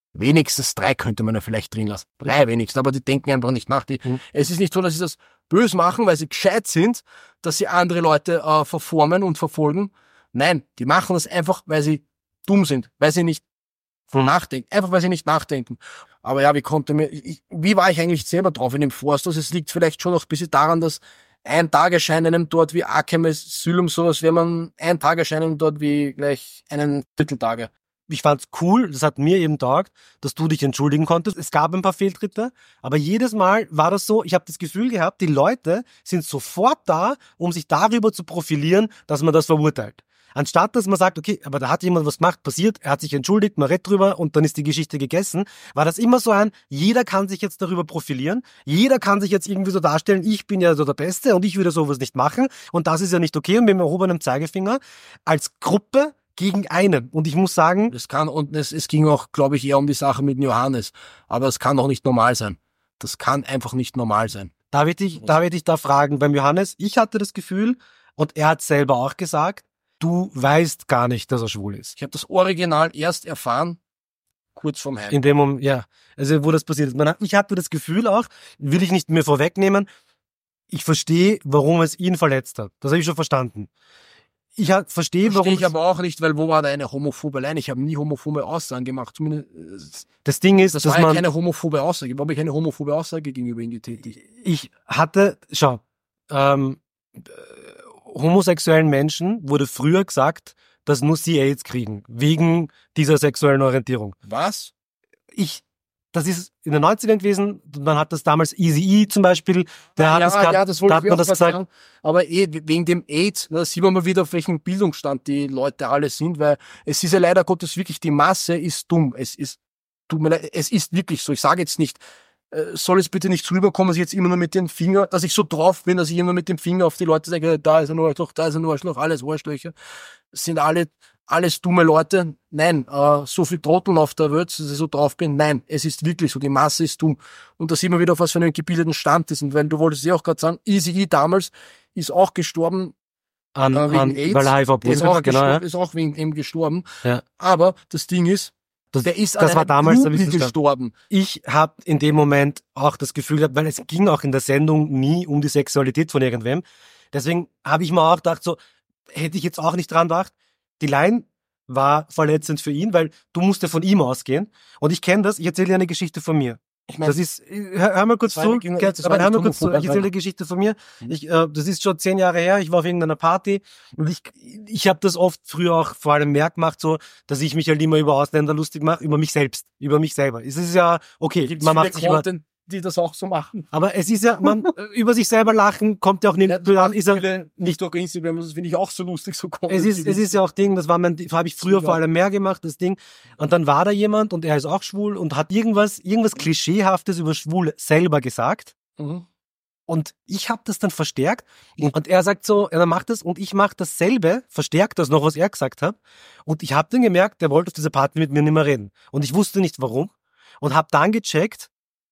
Wenigstens drei könnte man ja vielleicht drin lassen. Drei wenigstens, aber die denken einfach nicht nach. Die, mhm. Es ist nicht so, dass sie das böse machen, weil sie gescheit sind, dass sie andere Leute äh, verformen und verfolgen. Nein, die machen das einfach, weil sie dumm sind, weil sie nicht mhm. nachdenken. Einfach, weil sie nicht nachdenken. Aber ja, wie konnte mir, ich, wie war ich eigentlich selber drauf in dem Forsthaus? Es liegt vielleicht schon noch ein bisschen daran, dass ein Tageschein einem dort wie Arkham Asylum sowas, wenn man ein Tageschein dort wie gleich einen Vierteltage. Ich fand's cool, das hat mir eben taugt, dass du dich entschuldigen konntest. Es gab ein paar Fehltritte, aber jedes Mal war das so, ich habe das Gefühl gehabt, die Leute sind sofort da, um sich darüber zu profilieren, dass man das verurteilt. Anstatt, dass man sagt, okay, aber da hat jemand was gemacht, passiert, er hat sich entschuldigt, man redet drüber und dann ist die Geschichte gegessen, war das immer so ein, jeder kann sich jetzt darüber profilieren, jeder kann sich jetzt irgendwie so darstellen, ich bin ja so der Beste und ich würde sowas nicht machen und das ist ja nicht okay und mit dem erhobenen Zeigefinger als Gruppe gegen einen. Und ich muss sagen... Das kann, und es, es ging auch, glaube ich, eher um die Sache mit Johannes. Aber es kann auch nicht normal sein. Das kann einfach nicht normal sein. Da würde ich, da würde ich da fragen, beim Johannes, ich hatte das Gefühl, und er hat selber auch gesagt, du weißt gar nicht, dass er schwul ist. Ich habe das Original erst erfahren, kurz vorm Heim. In dem Moment, ja. Also, wo das passiert ist. Man hat, ich hatte das Gefühl auch, will ich nicht mehr vorwegnehmen, ich verstehe, warum es ihn verletzt hat. Das habe ich schon verstanden. Ich verstehe, warum... Verstehe ich aber auch nicht, weil wo war da eine homophobe Line? Ich habe nie homophobe Aussagen gemacht. Zumindest, das Ding ist, das dass war man... Ja keine homophobe Aussage. Warum habe ich eine homophobe Aussage gegenüber ihm getätigt? Ich hatte... Schau, ähm, äh, homosexuellen Menschen wurde früher gesagt, dass nur sie AIDS kriegen. Wegen dieser sexuellen Orientierung. Was? Ich... Das ist in den neunzigern gewesen, man hat das damals Eazy-E zum Beispiel, der ja, hat das gehabt, ja, das wollte da hat man das gesagt. Sagen. Aber eh, wegen dem AIDS, da sieht man mal wieder, auf welchem Bildungsstand die Leute alle sind, weil es ist ja leider Gottes wirklich, die Masse ist dumm. Es ist, tut mir leid, es ist wirklich so. Ich sage jetzt nicht, äh, soll es bitte nicht rüberkommen, dass ich jetzt immer nur mit dem Finger, dass ich so drauf bin, dass ich immer mit dem Finger auf die Leute sage, da ist er nur Arschloch, da ist er nur Arschloch, alles Arschlöcher. Das sind alle, alles dumme Leute. Nein, äh, so viel Trotteln auf der Welt, dass ich so drauf bin. Nein, es ist wirklich so, die Masse ist dumm. Und da sieht man wieder, auf was für einen gebildeten Stand die sind. Weil du wolltest ja auch gerade sagen, Eazy-E damals ist auch gestorben an, äh, wegen an, AIDS. Weil er H I V ist auch, genau, ja. ist auch wegen ihm gestorben. Ja. Aber das Ding ist, das, der ist das an war damals Blutbild gestorben. Ich habe in dem Moment auch das Gefühl gehabt, weil es ging auch in der Sendung nie um die Sexualität von irgendwem. Deswegen habe ich mir auch gedacht, so hätte ich jetzt auch nicht dran gedacht. Die Line war verletzend für ihn, weil du musst ja von ihm ausgehen. Und ich kenne das, ich erzähle dir eine Geschichte von mir. Ich mein, das ist, hör, hör mal kurz zu, ging, aber hör mal kurz zu, ich erzähle eine Geschichte von mir. Ich, äh, das ist schon zehn Jahre her, ich war auf irgendeiner Party und ich, ich habe das oft früher auch vor allem mehr gemacht, so, dass ich mich halt immer über Ausländer lustig mache, über mich selbst, über mich selber. Es ist ja, okay, Gibt's man macht sich immer, die das auch so machen. Aber es ist ja, man, über sich selber lachen kommt ja auch nicht, ja, ist er, nicht durch Instagram, das finde ich auch so lustig, so komisch. Es ist, es ist ja auch Ding, das war mein, habe ich früher vor allem mehr gemacht, das Ding. Und dann war da jemand und er ist auch schwul und hat irgendwas, irgendwas Klischeehaftes über schwul selber gesagt. Mhm. Und ich habe das dann verstärkt und er sagt so, er macht das und ich mache dasselbe, verstärkt das noch, was er gesagt hat. Und ich habe dann gemerkt, der wollte auf dieser Party mit mir nicht mehr reden. Und ich wusste nicht warum und habe dann gecheckt,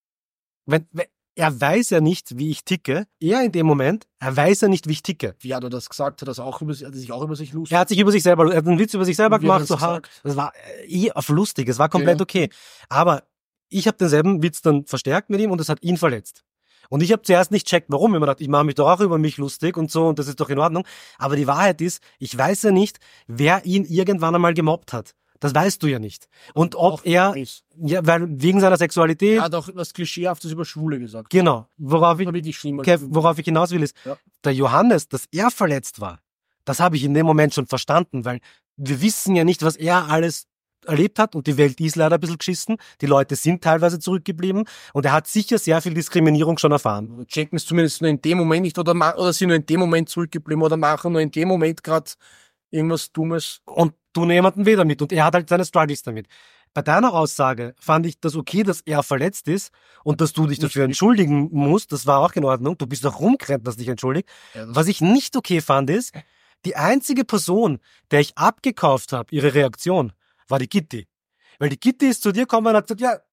Wenn, wenn, er weiß ja nicht, wie ich ticke. Er in dem Moment, er weiß ja nicht, wie ich ticke. Wie hat er das gesagt? Hat er, auch über, hat er sich auch über sich lustig? Er hat sich über sich selber, er hat einen Witz über sich selber wie gemacht. Das, so, das war eh auf lustig, es war komplett okay. okay. Aber ich habe denselben Witz dann verstärkt mit ihm und es hat ihn verletzt. Und ich habe zuerst nicht checkt, warum. Ich habe mir gedacht, ich mache mich doch auch über mich lustig und so und das ist doch in Ordnung. Aber die Wahrheit ist, ich weiß ja nicht, wer ihn irgendwann einmal gemobbt hat. Das weißt du ja nicht. Und ob er, ja, weil wegen seiner Sexualität. Er hat auch was Klischeehaftes über Schwule gesagt. Genau. Worauf ich, Kev, worauf ich hinaus will ist, ja. Der Johannes, dass er verletzt war, das habe ich in dem Moment schon verstanden, weil wir wissen ja nicht, was er alles erlebt hat und die Welt ist leider ein bisschen geschissen. Die Leute sind teilweise zurückgeblieben und er hat sicher sehr viel Diskriminierung schon erfahren. Checken es zumindest nur in dem Moment nicht oder, oder sind nur in dem Moment zurückgeblieben oder machen nur in dem Moment gerade irgendwas Dummes. Und tun jemanden weh damit und er hat halt seine Struggles damit. Bei deiner Aussage fand ich das okay, dass er verletzt ist und dass du dich dafür entschuldigen musst, das war auch in Ordnung. Du bist auch rumgerannt, dass dich entschuldigt. Ja, was ich nicht okay fand ist, die einzige Person, der ich abgekauft habe, ihre Reaktion, war die Gitti. Weil die Gitti ist zu dir gekommen und hat gesagt, ja,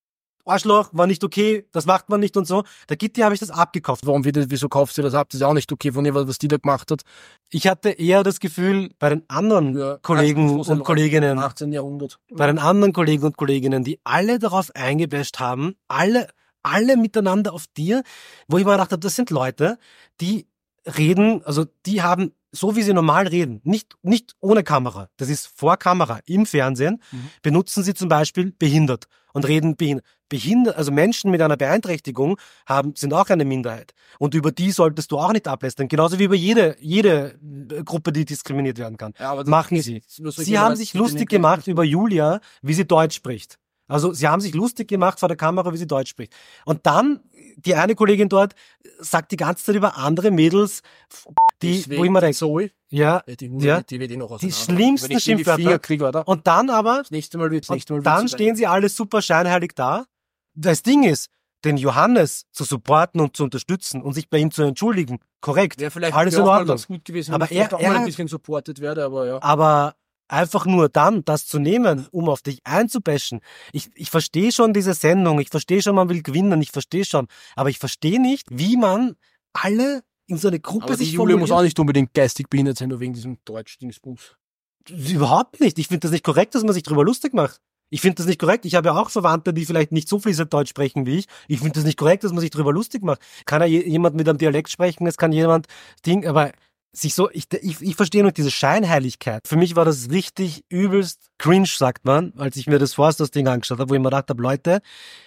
Arschloch, war nicht okay, das macht man nicht und so. Der Gitti habe ich das abgekauft. Warum, wieso kaufst du das ab? Das ist ja auch nicht okay von ihr, was die da gemacht hat. Ich hatte eher das Gefühl, bei den anderen Ja, Kollegen und Kolleginnen, im achtzehnten Jahrhundert. bei den anderen Kollegen und Kolleginnen, die alle darauf eingebasht haben, alle, alle miteinander auf dir, wo ich mir gedacht habe, das sind Leute, die reden, also die haben, so wie sie normal reden, nicht, nicht ohne Kamera, das ist vor Kamera, im Fernsehen, Mhm. benutzen sie zum Beispiel behindert und reden behindert. Behindert, also Menschen mit einer Beeinträchtigung haben, sind auch eine Minderheit. Und über die solltest du auch nicht ablästern. Genauso wie über jede, jede Gruppe, die diskriminiert werden kann. Ja, aber das- Machen sie. das- das- Sie haben sich lustig gemacht über Julia, wie sie Deutsch spricht. Also sie haben sich lustig gemacht vor der Kamera, wie sie Deutsch spricht. Und dann, die eine Kollegin dort sagt die ganze Zeit über andere Mädels, die, Deswegen wo ich mir denke, Zoe, ja, die, die, ja, die wird eh noch die auseinander. schlimmsten Wenn ich die in die Schimpfwörter. Finger krieg, oder? Und dann aber, Das nächste Mal wird's, nächste Mal und dann wird's stehen sie alle super scheinheilig da. Das Ding ist, den Johannes zu supporten und zu unterstützen und sich bei ihm zu entschuldigen, korrekt, wäre vielleicht alles auch in mal Ordnung. ganz gut gewesen, wenn Aber ich vielleicht er- auch mal er- ein bisschen supported werde, aber ja. Aber einfach nur dann das zu nehmen, um auf dich einzubashen. Ich, ich verstehe schon diese Sendung, ich verstehe schon, man will gewinnen, ich verstehe schon. Aber ich verstehe nicht, wie man alle in so eine Gruppe Aber die sich Julia muss auch formuliert. nicht unbedingt geistig behindert sein, nur wegen diesem Deutsch-Dingsbums. Überhaupt nicht. Ich finde das nicht korrekt, dass man sich darüber lustig macht. Ich finde das nicht korrekt. Ich habe ja auch Verwandte, die vielleicht nicht so fließend Deutsch sprechen wie ich. Ich finde das nicht korrekt, dass man sich darüber lustig macht. Kann ja je- jemand mit einem Dialekt sprechen, es kann jemand Ding, aber sich so, ich, ich, ich verstehe nur diese Scheinheiligkeit. Für mich war das richtig übelst cringe, sagt man, als ich mir das Forsters-Ding angeschaut habe, wo ich mir gedacht habe, Leute,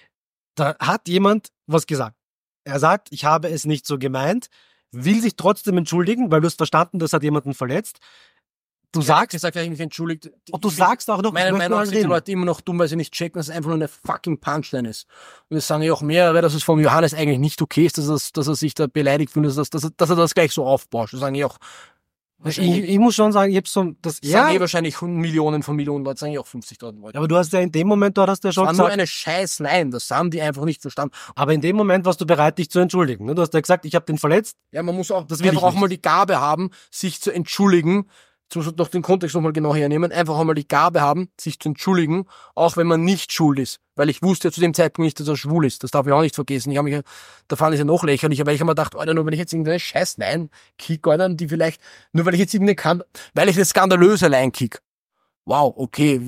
da hat jemand was gesagt. Er sagt, ich habe es nicht so gemeint, will sich trotzdem entschuldigen, weil du hast verstanden, das hat jemanden verletzt. Du sagst, Ich sag gleich nicht entschuldigt. und du Ich- sagst auch noch, Meiner ich möchte Meinung nur nach halt sind die reden. Leute immer noch dumm, weil sie nicht checken, dass es einfach nur eine fucking Punchline ist. Und das sagen ja auch mehr, weil das es vom Johannes eigentlich nicht okay ist, dass er, dass er sich da beleidigt fühlt, dass, dass, er- dass er das gleich so aufbauscht. Das sagen ja auch, Ich, wahrscheinlich, ich muss schon sagen, ich hab so, das, das sagen ja, eh wahrscheinlich Millionen von Millionen Leute, sagen ja auch fünfzigtausend Leute. aber du hast ja in dem Moment, dort hast du ja Das schon war nur gesagt, eine scheiß Line, das haben die einfach nicht verstanden. aber in dem Moment warst du bereit, dich zu entschuldigen. Ne? Du hast ja gesagt, ich habe den verletzt. Ja, man muss auch, Das will einfach ich auch nicht. mal die Gabe haben, sich zu entschuldigen, zum noch den Kontext nochmal genau hernehmen, einfach auch mal die Gabe haben, sich zu entschuldigen, auch wenn man nicht schuld ist. Weil ich wusste ja zu dem Zeitpunkt nicht, dass er schwul ist. Das darf ich auch nicht vergessen. Ich habe mich, ja- da fand ich ja noch lächerlicher, weil ich immer dachte, Alter, nur wenn ich jetzt irgendeine scheiß Line kick, Alter, die vielleicht, nur weil ich jetzt irgendeine kann, weil ich eine skandalöse Line kick. Wow, okay.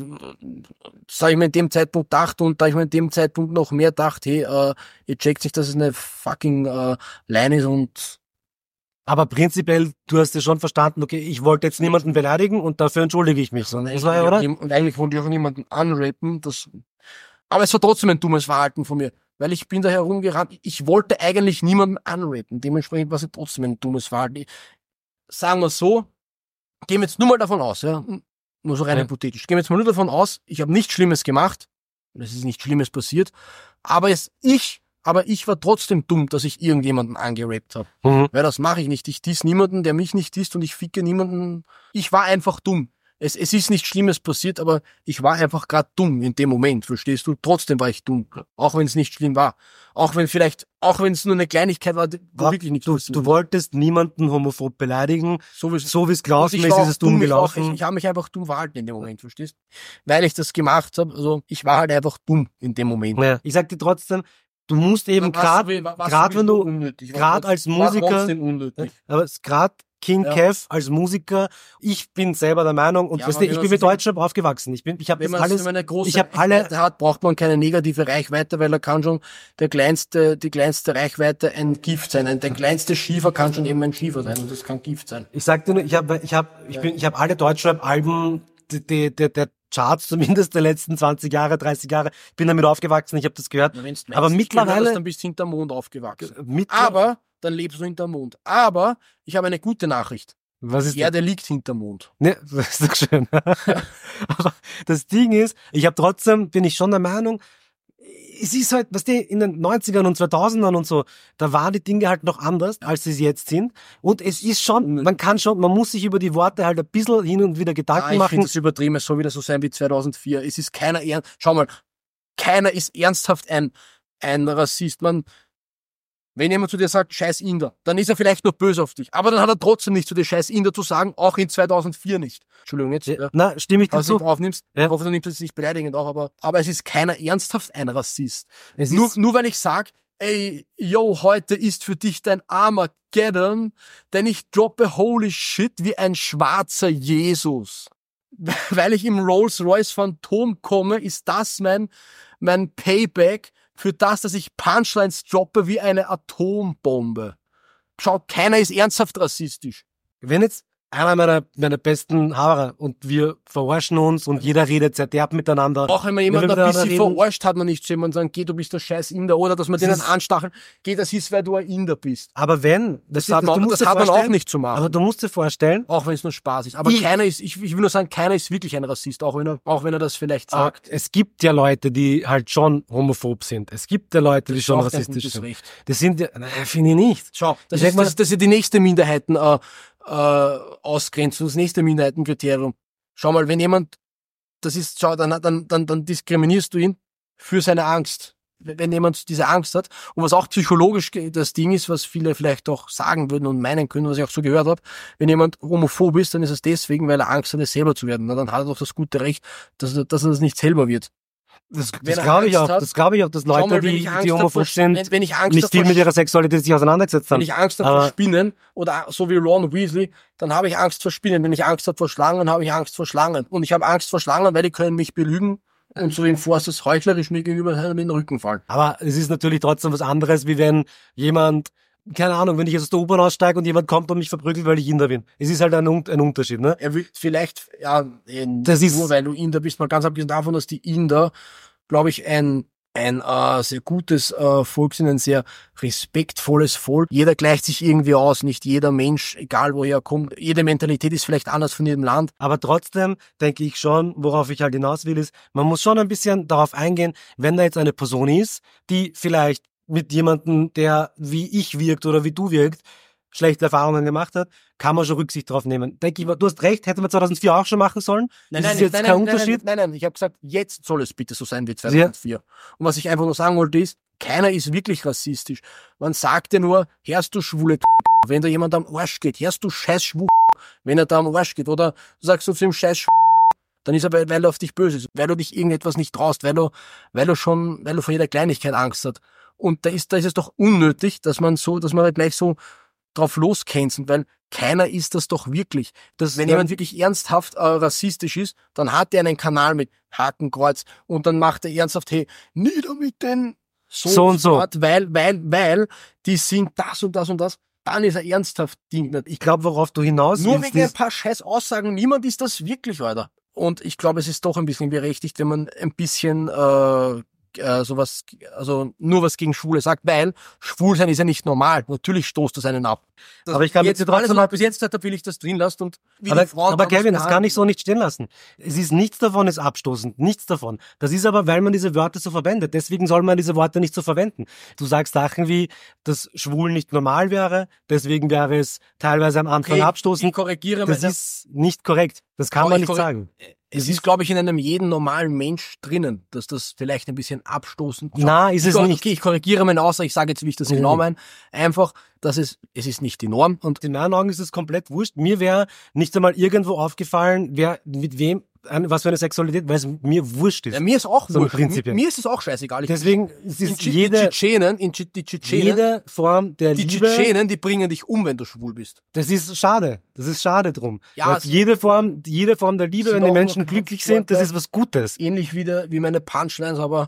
Das habe ich mir in dem Zeitpunkt gedacht und da ich mir in dem Zeitpunkt noch mehr dachte, hey, äh, ihr checkt sich, dass es eine fucking äh, Line ist und Aber prinzipiell, du hast ja schon verstanden, okay, ich wollte jetzt niemanden beleidigen und dafür entschuldige ich mich. So, das war ja, oder? Und eigentlich wollte ich auch niemanden anrapen. Das, aber es war trotzdem ein dummes Verhalten von mir. Weil ich bin da herumgerannt. Ich wollte eigentlich niemanden anrapen. Dementsprechend war es trotzdem ein dummes Verhalten. Ich- Sagen wir so, gehen wir jetzt nur mal davon aus, ja, nur so rein Ja. hypothetisch. Gehen wir jetzt mal nur davon aus, ich habe nichts Schlimmes gemacht. Es ist nichts Schlimmes passiert. Aber es, ich, aber ich war trotzdem dumm, dass ich irgendjemanden angerappt habe. Mhm. Weil das mache ich nicht. Ich diss niemanden, der mich nicht disst und ich ficke niemanden. Ich war einfach dumm. Es, es ist nichts Schlimmes passiert, aber ich war einfach gerade dumm in dem Moment, verstehst du? Trotzdem war ich dumm, auch wenn es nicht schlimm war. Auch wenn vielleicht, auch wenn es nur eine Kleinigkeit war, wo Ja, wirklich nichts Du, passiert du wolltest niemanden homophob beleidigen. so wie es So wie es gelaufen ich ist, war ist auch es dumm ich war auch- gelaufen. Ich, ich habe mich einfach dumm verhalten in dem Moment, verstehst? Weil ich das gemacht habe. Also ich war halt einfach dumm in dem Moment. Ja. Ich sag dir trotzdem, du musst eben Was- gerade, was- was grad wenn sowieso du- unnötig war. grad Was- als war Musiker- trotzdem unnötig. aber gerade King Ja. Kev als Musiker, ich bin selber der Meinung, und Ja, weißt aber du, ich wenn bin man mit sich- Deutschrap aufgewachsen. Ich bin, ich habe Wenn das man alles, eine große ich habe alle, Reichweite hat, braucht man keine negative Reichweite, weil er kann schon der kleinste, die kleinste Reichweite ein Gift sein. Ein, der kleinste Schiefer kann schon eben ein Schiefer sein und das kann Gift sein. ich sag dir nur, ich habe, ich habe, ich bin, ich habe alle Deutschrap-Alben, die, die, die, der Charts zumindest der letzten zwanzig Jahre, dreißig Jahre, bin damit aufgewachsen, ich habe das gehört. Na, wenn's Aber meinst, mittlerweile- hast, dann bist du hinterm Mond aufgewachsen. Mit, Aber dann lebst du hinterm Mond. Aber ich habe eine gute Nachricht. was ist Die Erde liegt hinterm Mond. Ne, das ist doch schön. Aber das Ding ist, ich habe trotzdem, bin ich schon der Meinung, es ist halt, was die in den neunzigern und zweitausendern und so, da waren die Dinge halt noch anders, als sie jetzt sind. Und es ist schon, man kann schon, man muss sich über die Worte halt ein bisschen hin und wieder Ah, Gedanken ich machen. finde das übertrieben, es soll wieder so sein wie zweitausendvier. Es ist keiner ernst, schau mal, keiner ist ernsthaft ein, ein Rassist. Man, Wenn jemand zu dir sagt, scheiß Inder, dann ist er vielleicht nur böse auf dich. Aber dann hat er trotzdem nicht zu dir scheiß Inder zu sagen, auch in zweitausendvier nicht. Entschuldigung, jetzt. Ja, na, stimme ich dir zu. Wenn du aufnimmst, Ja. ich hoffe, du nimmst es nicht beleidigend auch, aber, aber es ist keiner ernsthaft ein Rassist. Es Nur, ist, nur wenn ich sag, ey, yo, heute ist für dich dein Armageddon, denn ich droppe holy shit wie ein schwarzer Jesus. Weil ich im Rolls-Royce Phantom komme, ist das mein, mein Payback für das, dass ich Punchlines droppe wie eine Atombombe. Schau, keiner ist ernsthaft rassistisch. wenn jetzt einer meiner, meiner besten Haare und wir verarschen uns und jeder redet sehr derb miteinander. Auch wenn man Wenn jemanden wir ein miteinander bisschen reden- verarscht, hat man nicht zu jemandem sagen, geh, du bist der scheiß Inder, oder dass man Das denen ist- anstacheln, geh, das ist, weil du ein Inder bist. Aber wenn, das, Das hat man, du musst das dir hat man auch vorstellen- nicht zu machen. Aber du musst dir vorstellen, Auch wenn es nur Spaß ist. Aber Ich- keiner ist, ich, ich will nur sagen, keiner ist wirklich ein Rassist, auch wenn er, auch wenn er das vielleicht sagt. äh, es gibt ja Leute, die halt schon homophob sind. Es gibt ja Leute, die schon Auch dein rassistisch gutes sind. Recht. Das sind ja, nein, finde ich nicht. Schau, das Ich denk ist, mal- das, das ist ja die nächste Minderheiten, äh, äh, Ausgrenzung, das nächste Minderheitenkriterium. Schau mal, wenn jemand, das ist, schau, dann, dann, dann, dann diskriminierst du ihn für seine Angst. Wenn jemand diese Angst hat, und was auch psychologisch ge- das Ding ist, was viele vielleicht auch sagen würden und meinen können, was ich auch so gehört habe, wenn jemand homophob ist, dann ist es deswegen, weil er Angst hat, es selber zu werden. Na, dann hat er doch das gute Recht, dass er, dass er das nicht selber wird. Das, Wenn das er glaube ich Angst auch. hat- Das glaube ich auch, dass Schau Leute, mal, wenn die, ich Angst die hab homophob vor- sind, wenn, wenn ich Angst nicht hab viel vor mit ihrer Sexualität sich auseinandergesetzt Wenn haben. ich Angst habe vor Aber- Spinnen oder so wie Ron Weasley, dann habe ich Angst vor Spinnen. Wenn ich Angst habe vor Schlangen, habe ich Angst vor Schlangen. Und ich habe Angst vor Schlangen, weil die können mich belügen und so in Forces heuchlerisch mir gegenüber in den Rücken fallen. Aber es ist natürlich trotzdem was anderes, wie wenn jemand, keine Ahnung, wenn ich jetzt aus der U-Bahn aussteige und jemand kommt und mich verprügelt, weil ich Inder bin. Es ist halt ein, Un- ein Unterschied, ne? Er will vielleicht, ja, eh, Das ist- nur weil du Inder bist, mal ganz abgesehen davon, dass die Inder, glaube ich, ein ein äh, sehr gutes äh, Volk sind, ein sehr respektvolles Volk. Jeder gleicht sich irgendwie aus, nicht jeder Mensch, egal woher er kommt. Jede Mentalität ist vielleicht anders von jedem Land. Aber trotzdem denke ich schon, worauf ich halt hinaus will, ist, man muss schon ein bisschen darauf eingehen, wenn da jetzt eine Person ist, die vielleicht mit jemandem, der wie ich wirkt oder wie du wirkt, schlechte Erfahrungen gemacht hat, kann man schon Rücksicht drauf nehmen. Denke ich, du hast recht, hätte man zweitausendvier auch schon machen sollen. Nein, das nein, ist jetzt nein, kein nein, Unterschied. Nein, nein, nein, ich habe gesagt, jetzt soll es bitte so sein wie zweitausendvier. Und was ich einfach nur sagen wollte ist, keiner ist wirklich rassistisch. Man sagt ja nur, hörst du schwule wenn da jemand am Arsch geht, hörst du scheiß schwul, wenn er da am Arsch geht, oder sagst du zu ihm scheiß dann ist er, weil weil er auf dich böse ist, weil du dich irgendetwas nicht traust, weil du, weil du schon, weil du vor jeder Kleinigkeit Angst hast. Und da ist, da ist es doch unnötig, dass man so, dass man halt gleich so drauf loscancelt, weil keiner ist das doch wirklich. Das, Wenn jemand wirklich ernsthaft äh, rassistisch ist, dann hat er einen Kanal mit Hakenkreuz und dann macht er ernsthaft, hey, nieder mit den so, So und so. fort, weil, weil, weil, die sind das und das und das, dann ist er ernsthaft Ding. Ich ich glaube, worauf du hinaus nur willst, wegen ein ist, paar scheiß Aussagen, niemand ist das wirklich, Alter. Und ich glaube, es ist doch ein bisschen berechtigt, wenn man ein bisschen äh, äh, sowas, also nur was gegen Schwule sagt, weil Schwulsein ist ja nicht normal. Natürlich stoßt das einen ab. Das Aber ich kann jetzt mit dir trotzdem- alles, was ich bis jetzt gesagt habe, will ich das drin lassen und wie aber, die Frauen aber haben das Kevin, das gehandelt. kann ich so nicht stehen lassen. Es ist nichts davon ist abstoßend, nichts davon. Das ist aber, weil man diese Wörter so verwendet. Deswegen soll man diese Worte nicht so verwenden. Du sagst Sachen wie, dass schwul nicht normal wäre, deswegen wäre es teilweise am Anfang Okay, abstoßend. Ich korrigiere Das meine- ist nicht korrekt. Das kann Aber man ich nicht korre- sagen. Es ist, glaube ich, in einem jeden normalen Mensch drinnen, dass das vielleicht ein bisschen abstoßend Na, ist ich, es kor- nicht. Okay, ich korrigiere meine Aussage, ich sage jetzt, wie ich das Nee, genau nee. meine. Einfach, dass es, es ist nicht die Norm und In meinen Augen ist es komplett wurscht. Mir wäre nicht einmal irgendwo aufgefallen, wer mit wem, an- was für eine Sexualität, weil es mir wurscht ist. ja, mir ist auch So wurscht. prinzipiell. Mir ist es auch scheißegal. Ich, Deswegen es in ist Tsch- die jede, Tschetschenen, in Tsch- die Tschetschenen, jede Form der die Liebe. Tschetschenen, die bringen dich um, wenn du schwul bist. Das ist schade. Das ist schade drum. Ja, Weil es- jede Form, jede Form der Liebe, sind wenn die auch Menschen nur glücklich sind, das Worte. ist was Gutes. Ähnlich wie, der, wie meine Punchlines, aber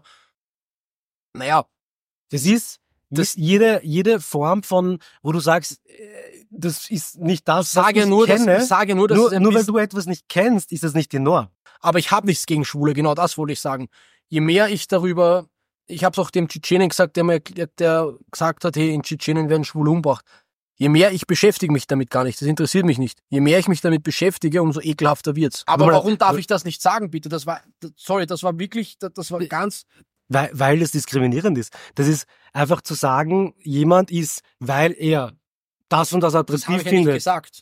naja, Das ist, das Das- jede, jede Form von, wo du sagst, äh, das ist nicht das, ich sage was ich nur, dass, kenne. ich sage nur, dass nur es ein nur weil bisschen, du etwas nicht kennst, ist das nicht die Norm. aber ich habe nichts gegen Schwule, genau das wollte ich sagen. Je mehr ich darüber, ich habe es auch dem Tschetschenen gesagt, der mir erklärt, der gesagt hat, hey, in Tschetschenen werden Schwule umgebracht. Je mehr ich beschäftige mich damit gar nicht, das interessiert mich nicht. Je mehr ich mich damit beschäftige, umso ekelhafter wird's. Aber Aber- warum darf ich das nicht sagen, bitte? Das war, sorry, das war wirklich, das, das war ganz, Weil, weil das diskriminierend ist. Das ist einfach zu sagen, jemand ist, weil er das und das das habe attraktiv ich ja nicht findet. gesagt.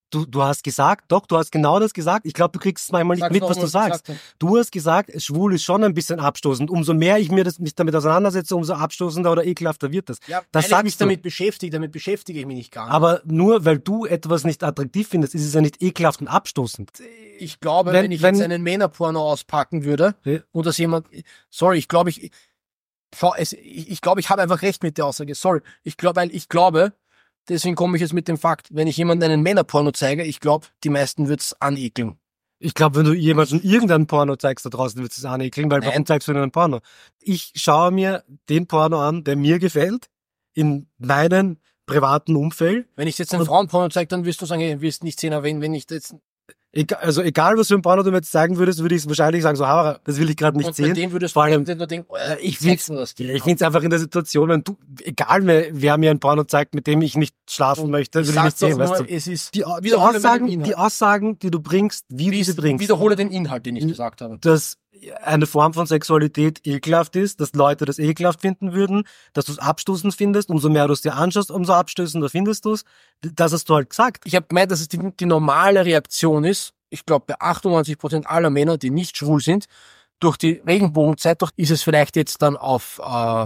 du, du hast gesagt, doch, du hast genau das gesagt. Ich glaube, du kriegst es manchmal nicht Sag's mit, noch was mal, du sagst. sag's. Du hast gesagt, schwul ist schon ein bisschen abstoßend. Umso mehr ich mir das, mich damit auseinandersetze, umso abstoßender oder ekelhafter wird das. Ja, das weil ich mich sagst du. damit beschäftige, damit beschäftige ich mich nicht gar nicht. Aber nur weil du etwas nicht attraktiv findest, ist es ja nicht ekelhaft und abstoßend. Ich glaube, Wenn- wenn, ich wenn- jetzt einen Männerporno auspacken würde Ja. und dass jemand, sorry, ich glaube, ich, schau, es, ich, ich glaube, ich habe einfach recht mit der Aussage. Sorry, ich glaube, weil ich glaube, deswegen komme ich jetzt mit dem Fakt, wenn ich jemandem einen Männerporno zeige, ich glaube, die meisten wird's anekeln. Ich glaube, wenn du jemandem irgendein Porno zeigst da draußen, wird es anekeln, weil Nein. warum zeigst du denn ein Porno? Ich schaue mir den Porno an, der mir gefällt, in meinem privaten Umfeld. Wenn ich jetzt einen Und- Frauenporno zeige, dann wirst du sagen, hey, wirst nicht sehen, aber wenn, wenn ich jetzt, Egal, also egal, was für ein Porno du mir jetzt zeigen würdest, würde ich wahrscheinlich sagen, so, ha, das will ich gerade nicht und bei sehen. dem würdest Vor allem, du nur denken, oh, ich zeig's find's- nur das. Ja, ich finde es einfach in der Situation, wenn du, egal wer, wer mir ein Porno zeigt, mit dem ich nicht schlafen möchte, Ich will ich nicht sag's doch sehen, weißt nur, du. es ist, Die, die, wiederhole Aussagen, meinen die Inhalt. Aussagen, die du bringst, wie du sie bringst, wiederhole den Inhalt, den ich gesagt habe. dass eine Form von Sexualität ekelhaft ist, dass Leute das ekelhaft finden würden, dass du es abstoßend findest, umso mehr du es dir anschaust, umso abstoßender findest du es. Das hast du halt gesagt. Ich habe gemeint, dass es die, die normale Reaktion ist. Ich glaube, bei achtundneunzig Prozent aller Männer, die nicht schwul sind, durch die Regenbogenzeit, doch ist es vielleicht jetzt dann auf, äh,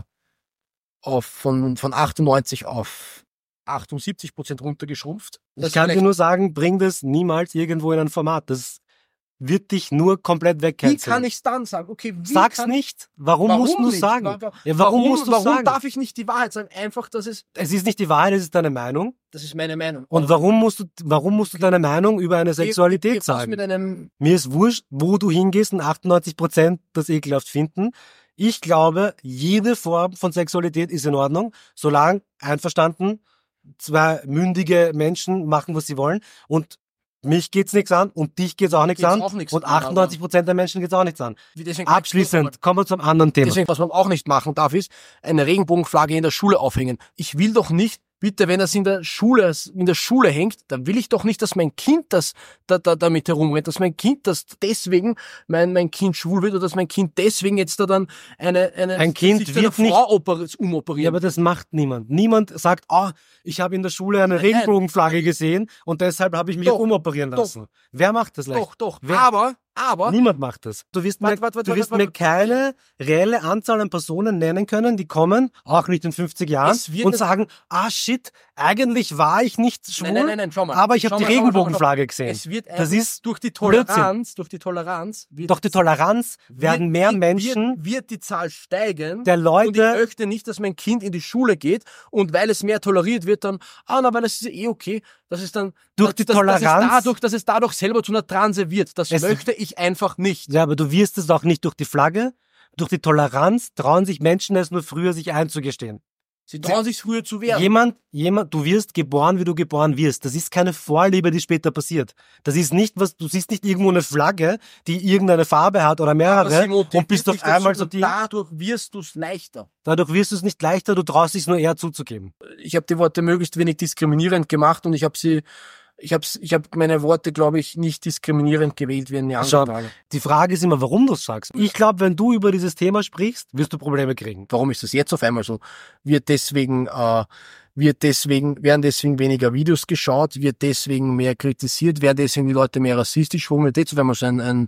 auf von, von achtundneunzig auf achtundsiebzig Prozent runtergeschrumpft. Das Ich kann dir vielleicht- nur sagen, bring das niemals irgendwo in ein Format. Das wird dich nur komplett Wie wegcanceln. kann ich's dann sagen? Okay, wie Sag's kann, nicht. Warum, Warum musst du nicht? sagen? Wa- wa- Ja, warum, musst du warum sagen? darf ich nicht die Wahrheit sagen? Einfach, dass es, Es ist nicht die Wahrheit, es ist deine Meinung. das ist meine Meinung. Und warum musst du, warum musst du deine Meinung über eine Sexualität Geh- geh was sagen? mit einem, Mir ist wurscht, wo du hingehst und achtundneunzig Prozent das ekelhaft finden. Ich glaube, jede Form von Sexualität ist in Ordnung, solange einverstanden zwei mündige Menschen machen, was sie wollen und mich geht's nichts an und dich geht's auch nichts Geht's an auch nichts und an, aber- achtundneunzig Prozent der Menschen geht's auch nichts an. deswegen, Abschließend kommen wir zum anderen Thema. Deswegen, was man auch nicht machen darf, ist eine Regenbogenflagge in der Schule aufhängen. Ich will doch nicht, bitte, wenn das in der Schule, in der Schule hängt, dann will ich doch nicht, dass mein Kind das da, da, damit herumrennt, dass mein Kind das deswegen, mein, mein Kind schwul wird oder dass mein Kind deswegen jetzt da dann eine, eine, Ein Kind sich zu einer wird nicht- Frau operi- Ja, umoperiert. aber das macht niemand. Niemand sagt, ah, ich habe in der Schule eine Nein. Regenbogenflagge gesehen und deshalb habe ich mich Doch, umoperieren doch. lassen. Wer macht das leicht? doch, doch. Wer- Aber, aber, Niemand macht das. Du wirst, Warte, mir, warte, warte, du wirst warte, mir keine reelle Anzahl an Personen nennen können, die kommen, auch nicht in fünfzig Jahren, Es wird und es- sagen, ah shit, eigentlich war ich nicht schwul, nein, nein, nein, nein, schau mal. aber ich Schau habe die mal, schau mal, schau mal, schau mal. Regenbogenflagge gesehen. Es wird Das einfach ist durch die Blödsinn. Toleranz, durch die Toleranz wird Doch die Toleranz werden mehr wird, Menschen Wird, wird die Zahl steigen. der Und ich Leute, möchte nicht, dass mein Kind in die Schule geht und weil es mehr toleriert wird, dann, ah, na, weil das ist ja eh okay, das ist dann, Durch dass, die dass, Toleranz- dass es dadurch, dass es dadurch selber zu einer Transe wird. Das Es- möchte ich einfach nicht. ja, aber du wirst es auch nicht durch die Flagge, durch die Toleranz trauen sich Menschen es nur früher, sich einzugestehen. Sie trauen sich früher zu wehren. Jemand, jemand, du wirst geboren, wie du geboren wirst. Das ist keine Vorliebe, die später passiert. Das ist nicht was, du siehst nicht irgendwo eine Flagge, die irgendeine Farbe hat oder Aber mehrere sie motiviert und bist auf dich dazu einmal so und die, dadurch wirst du es leichter. dadurch wirst du es nicht leichter, du traust dich nur eher zuzugeben. Ich habe die Worte möglichst wenig diskriminierend gemacht und ich habe sie, ich habe ich hab meine Worte, glaube ich, nicht diskriminierend gewählt wie ein Neandertaler. Die Frage ist immer, warum du es sagst. Ich glaube, wenn du über dieses Thema sprichst, wirst du Probleme kriegen. Warum ist das jetzt auf einmal so? Wird deswegen, äh, wird deswegen, werden deswegen weniger Videos geschaut, wird deswegen mehr kritisiert, werden deswegen die Leute mehr rassistisch, warum wird jetzt auf einmal so ein, ein,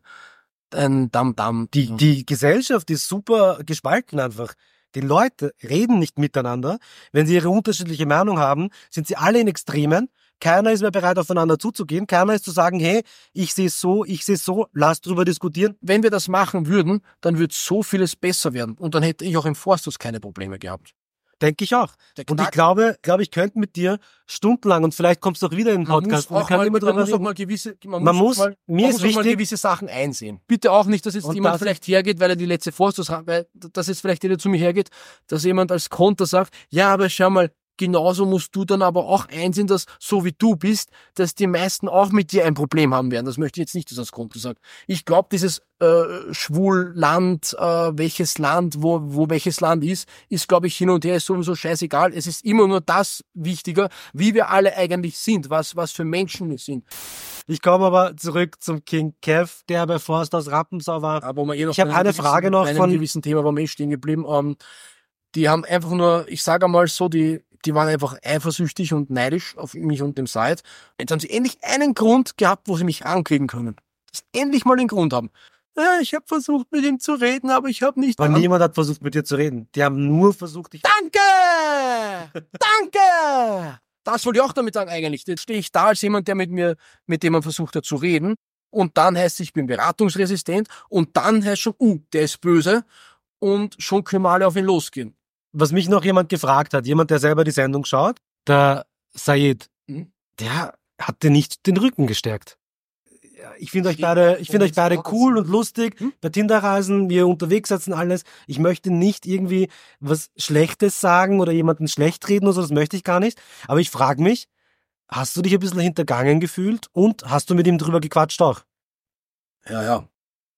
ein Damm-Damm? Die, die Gesellschaft ist super gespalten einfach. Die Leute reden nicht miteinander. Wenn sie ihre unterschiedliche Meinung haben, sind sie alle in Extremen. Keiner ist mehr bereit, aufeinander zuzugehen. Keiner ist zu sagen, hey, ich sehe es so, ich sehe es so, lass drüber diskutieren. Wenn wir das machen würden, dann würde so vieles besser werden und dann hätte ich auch im Forsthaus keine Probleme gehabt. Denke ich auch. Der Und ich Knack- glaube, glaube ich könnte mit dir stundenlang und vielleicht kommst du auch wieder in den Man Podcast. muss und auch wir können mal, immer man drüber muss auch reden. mal gewisse, man, Man muss, muss- auch mal, mir man ist muss auch mal wichtig- gewisse Sachen einsehen. Bitte auch nicht, dass jetzt Und jemand das- vielleicht hergeht, weil er die letzte Forsthaus hat, weil, dass jetzt vielleicht jeder zu mir hergeht, dass jemand als Konter sagt, ja, aber schau mal, genauso musst du dann aber auch einsehen, dass, so wie du bist, dass die meisten auch mit dir ein Problem haben werden. Das möchte ich jetzt nicht, dass das Konter sagt. Ich glaube, dieses äh, Schwulland, äh, welches Land, wo, wo welches Land ist, ist, glaube ich, hin und her ist sowieso scheißegal. Es ist immer nur das wichtiger, wie wir alle eigentlich sind, was, was für Menschen wir sind. Ich komme aber zurück zum King Kev, der bei Forsthaus Rappensau war. Aber man eh noch Ich hab bei einem eine gewissen- Frage noch bei einem von- gewissen Thema war mir eh stehen geblieben. Ähm, die haben einfach nur, ich sage einmal so, die die waren einfach eifersüchtig und neidisch auf mich und dem Side. Jetzt haben sie endlich einen Grund gehabt, wo sie mich ankriegen können. Dass sie endlich mal den Grund haben. Ja, ich habe versucht, mit ihm zu reden, aber ich habe nicht... Aber niemand hat versucht, mit dir zu reden. Die haben nur versucht, dich... Danke! Danke! Das wollte ich auch damit sagen eigentlich. Jetzt stehe ich da als jemand, der mit mir, mit dem man versucht hat zu reden. Und dann heißt es, ich bin beratungsresistent. Und dann heißt schon, uh, der ist böse. Und schon können wir alle auf ihn losgehen. Was mich noch jemand gefragt hat, jemand, der selber die Sendung schaut, der Sayed, Mhm. der hat dir nicht den Rücken gestärkt. Ja, Ich finde euch Steht beide, ich auch finde euch nicht beide so cool aus. und lustig. Hm? Bei Tinderreisen, wie ihr unterwegs seid und alles. Ich möchte nicht irgendwie was Schlechtes sagen oder jemanden schlecht reden oder so, das möchte ich gar nicht. Aber ich frage mich, hast du dich ein bisschen hintergangen gefühlt und hast du mit ihm drüber gequatscht auch? Ja, ja.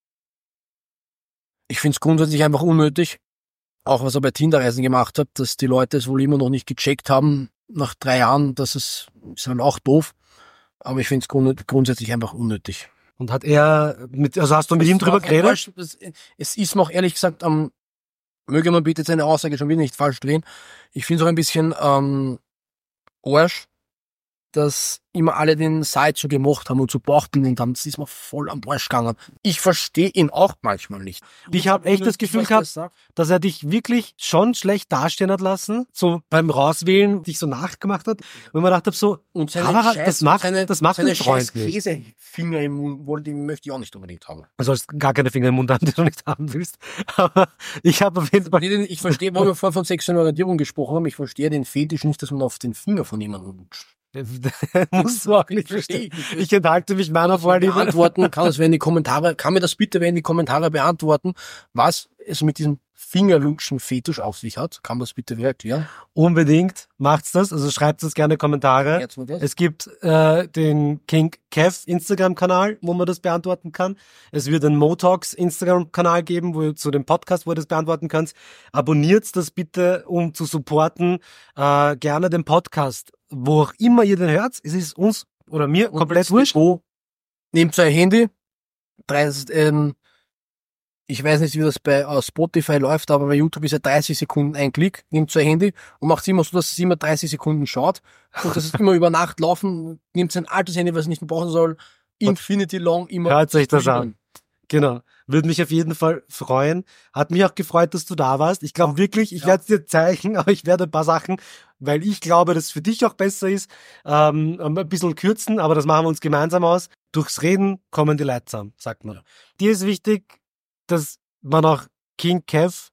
Ich finde es grundsätzlich einfach unnötig, auch was er bei Tinderreisen gemacht hat, dass die Leute es wohl immer noch nicht gecheckt haben, nach drei Jahren, das ist, ist halt auch doof. Aber ich finde es grund grundsätzlich einfach unnötig. Und hat er mit, also hast du mit ihm Es drüber war- geredet? Es, es ist mir auch ehrlich gesagt, ähm, möge man bitte seine Aussage schon wieder nicht falsch drehen. Ich finde es auch ein bisschen ähm, Arsch, dass immer alle den Side so gemocht haben und so bauchtelnd haben. Das ist mir voll am Arsch gegangen. Ich verstehe ihn auch manchmal nicht. Ich habe echt das Gefühl Was gehabt, das sagt. dass er dich wirklich schon schlecht dastehen hat lassen, so beim Rauswählen dich so nachgemacht hat. Und man dachte so, Und seine aber Scheiß, das macht, seine, das macht seine den Freund scheiß nicht. Käsefinger im Mund, wollte- die möchte ich auch nicht unbedingt haben. Du sollst gar keine Finger im Mund haben, die du nicht haben willst. Aber ich habe auf jeden Fall, Ich verstehe, weil wir vorhin von sexueller Orientierung gesprochen haben, ich verstehe den Fetisch nicht, dass man auf den Finger von jemandem lutscht. musst du auch nicht verstehen. Ich enthalte mich meiner Vorliebe. Beantworten kann es wer in die Kommentare, kann mir das bitte wer in die Kommentare beantworten, was es mit diesem Fingerlutschen-Fetisch auf sich hat? Kann man das bitte wer erklären? Unbedingt macht's das, also schreibt uns gerne Kommentare. Jetzt mal das. Es gibt äh, den King Kev Instagram-Kanal, wo man das beantworten kann. Es wird einen Motalks Instagram-Kanal geben, wo ihr zu dem Podcast, wo ihr das beantworten könnt. Abonniert das bitte, um zu supporten. Äh, gerne den Podcast, wo auch immer ihr den hört. Es ist uns oder mir komplett wurscht. Wo? Nehmt euer Handy, dreißig, ähm, ich weiß nicht, wie das bei äh, Spotify läuft, aber bei YouTube ist ja dreißig Sekunden ein Klick. Nehmt euer Handy und macht es immer so, dass es immer dreißig Sekunden schaut. Und das ist immer über Nacht laufen. Nehmt ein altes Handy, was nicht mehr brauchen soll. Infinity Long immer. Hört euch das streamen. an. Genau. Würde mich auf jeden Fall freuen. Hat mich auch gefreut, dass du da warst. Ich glaube wirklich, ich Ja. werde es dir zeigen, aber ich werde ein paar Sachen, weil ich glaube, dass es für dich auch besser ist, ähm, ein bisschen kürzen, aber das machen wir uns gemeinsam aus. Durchs Reden kommen die Leute zusammen, sagt man. Ja. Dir ist wichtig, dass man auch King Kev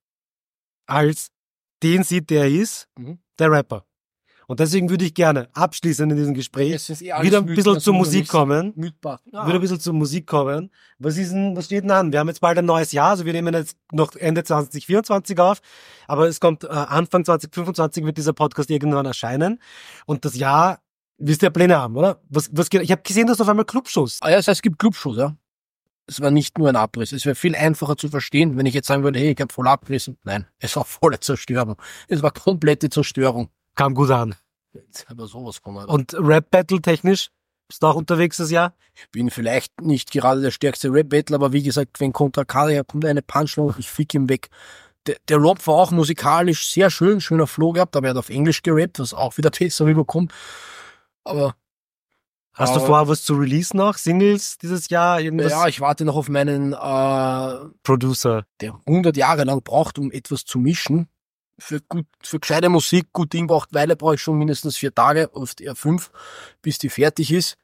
als den sieht, der er ist, Mhm. der Rapper. Und deswegen würde ich gerne abschließend in diesem Gespräch Es ist eh alles wieder ein Mythen, bisschen das zur muss man Musik nicht sagen. kommen. Mythbar. Ja. Wieder ein bisschen zur Musik kommen. Was ist denn, was steht denn an? Wir haben jetzt bald ein neues Jahr, also wir nehmen jetzt noch Ende zwanzig vierundzwanzig auf, aber es kommt äh, Anfang zwanzig fünfundzwanzig wird dieser Podcast irgendwann erscheinen und das Jahr wirst du ja Pläne haben, oder? Was, was geht? Ich habe gesehen, dass du auf einmal Clubshows. Ah ja, das heißt, es gibt Clubshows, ja. Es war nicht nur ein Abriss. Es wäre viel einfacher zu verstehen, wenn ich jetzt sagen würde, hey, ich habe voll abgerissen. Nein, es war volle Zerstörung. Es war komplette Zerstörung. Kam gut an. Jetzt haben wir sowas von. Alter. Und Rap-Battle technisch bist du auch unterwegs das Jahr? Ich bin vielleicht nicht gerade der stärkste Rap-Battle, aber wie gesagt, wenn Contra K kommt eine Punchline, ich fick ihn weg. Der, der Rob war auch musikalisch sehr schön, schöner Flow gehabt, aber er hat auf Englisch gerappt, was auch wieder besser rüberkommt. Aber Hast du Aber- vor, was zu releasen noch? Singles dieses Jahr? Irgendwas? ja, ich warte noch auf meinen, äh, Producer. der hundert Jahre lang braucht, um etwas zu mischen. Für gut, für gescheite Musik, gut Ding braucht Weile, brauche ich schon mindestens vier Tage, oft eher fünf, bis die fertig ist.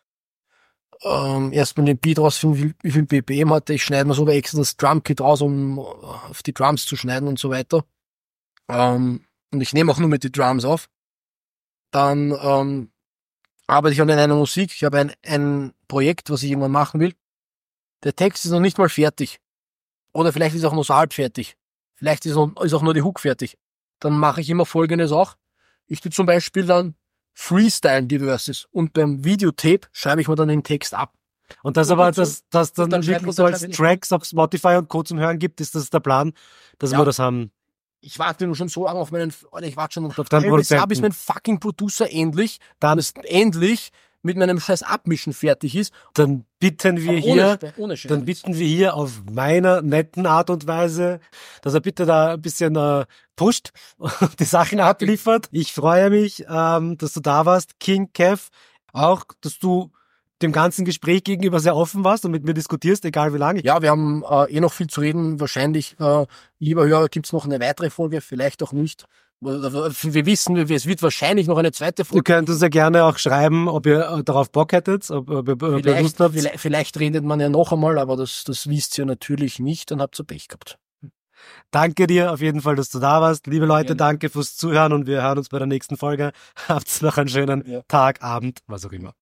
Ähm, erstmal den Beat rausfinden, wie, wie viel B P M hatte. Ich schneide mir sogar extra das Drumkit raus, um auf die Drums zu schneiden und so weiter. Ähm, und ich nehme auch nur mit die Drums auf. Dann ähm, arbeite ich an einer Musik. Ich habe ein, ein Projekt, was ich irgendwann machen will. Der Text ist noch nicht mal fertig. Oder vielleicht ist er auch nur so halb fertig. Vielleicht ist, noch, ist auch nur die Hook fertig. Dann mache ich immer Folgendes auch. Ich tue zum Beispiel dann Freestyle die Verses und beim Videotape schreibe ich mir dann den Text ab. Und das Und aber, so- dass das dann, und dann schreibt wirklich man- so dann als schreibt man- Tracks auf Spotify und Co. zum Hören gibt, ist das der Plan, dass Ja. wir das haben. Ich warte nur schon so lange auf meinen, Alter, ich warte schon Auf deinen ein halbes Jahr, Produzenten. bis mein fucking Producer endlich, Dann das endlich mit meinem scheiß Abmischen fertig ist. Dann bitten wir Aber hier, ohne, Spe- ohne dann bitten wir hier auf meiner netten Art und Weise, dass er bitte da ein bisschen äh, pusht und die Sachen abliefert. Ich freue mich, ähm, dass du da warst, King Kev. Auch, dass du dem ganzen Gespräch gegenüber sehr offen warst und mit mir diskutierst, egal wie lange. Ja, wir haben äh, eh noch viel zu reden. Wahrscheinlich, äh, lieber Hörer, gibt's noch eine weitere Folge, vielleicht auch nicht. Wir wissen, es wird wahrscheinlich noch eine zweite Ihr Folge. könnt uns ja gerne auch schreiben, ob ihr äh, darauf Bock hättet, ob, ob, ob ihr Lust Vielleicht, habt. vielleicht, vielleicht redet man ja noch einmal, aber das, das wisst ihr natürlich nicht, dann habt ihr Pech gehabt. Danke dir auf jeden Fall, dass du da warst. Liebe Leute, Gerne. danke fürs Zuhören und wir hören uns bei der nächsten Folge. Habt noch einen schönen Ja. Tag, Abend, was auch immer.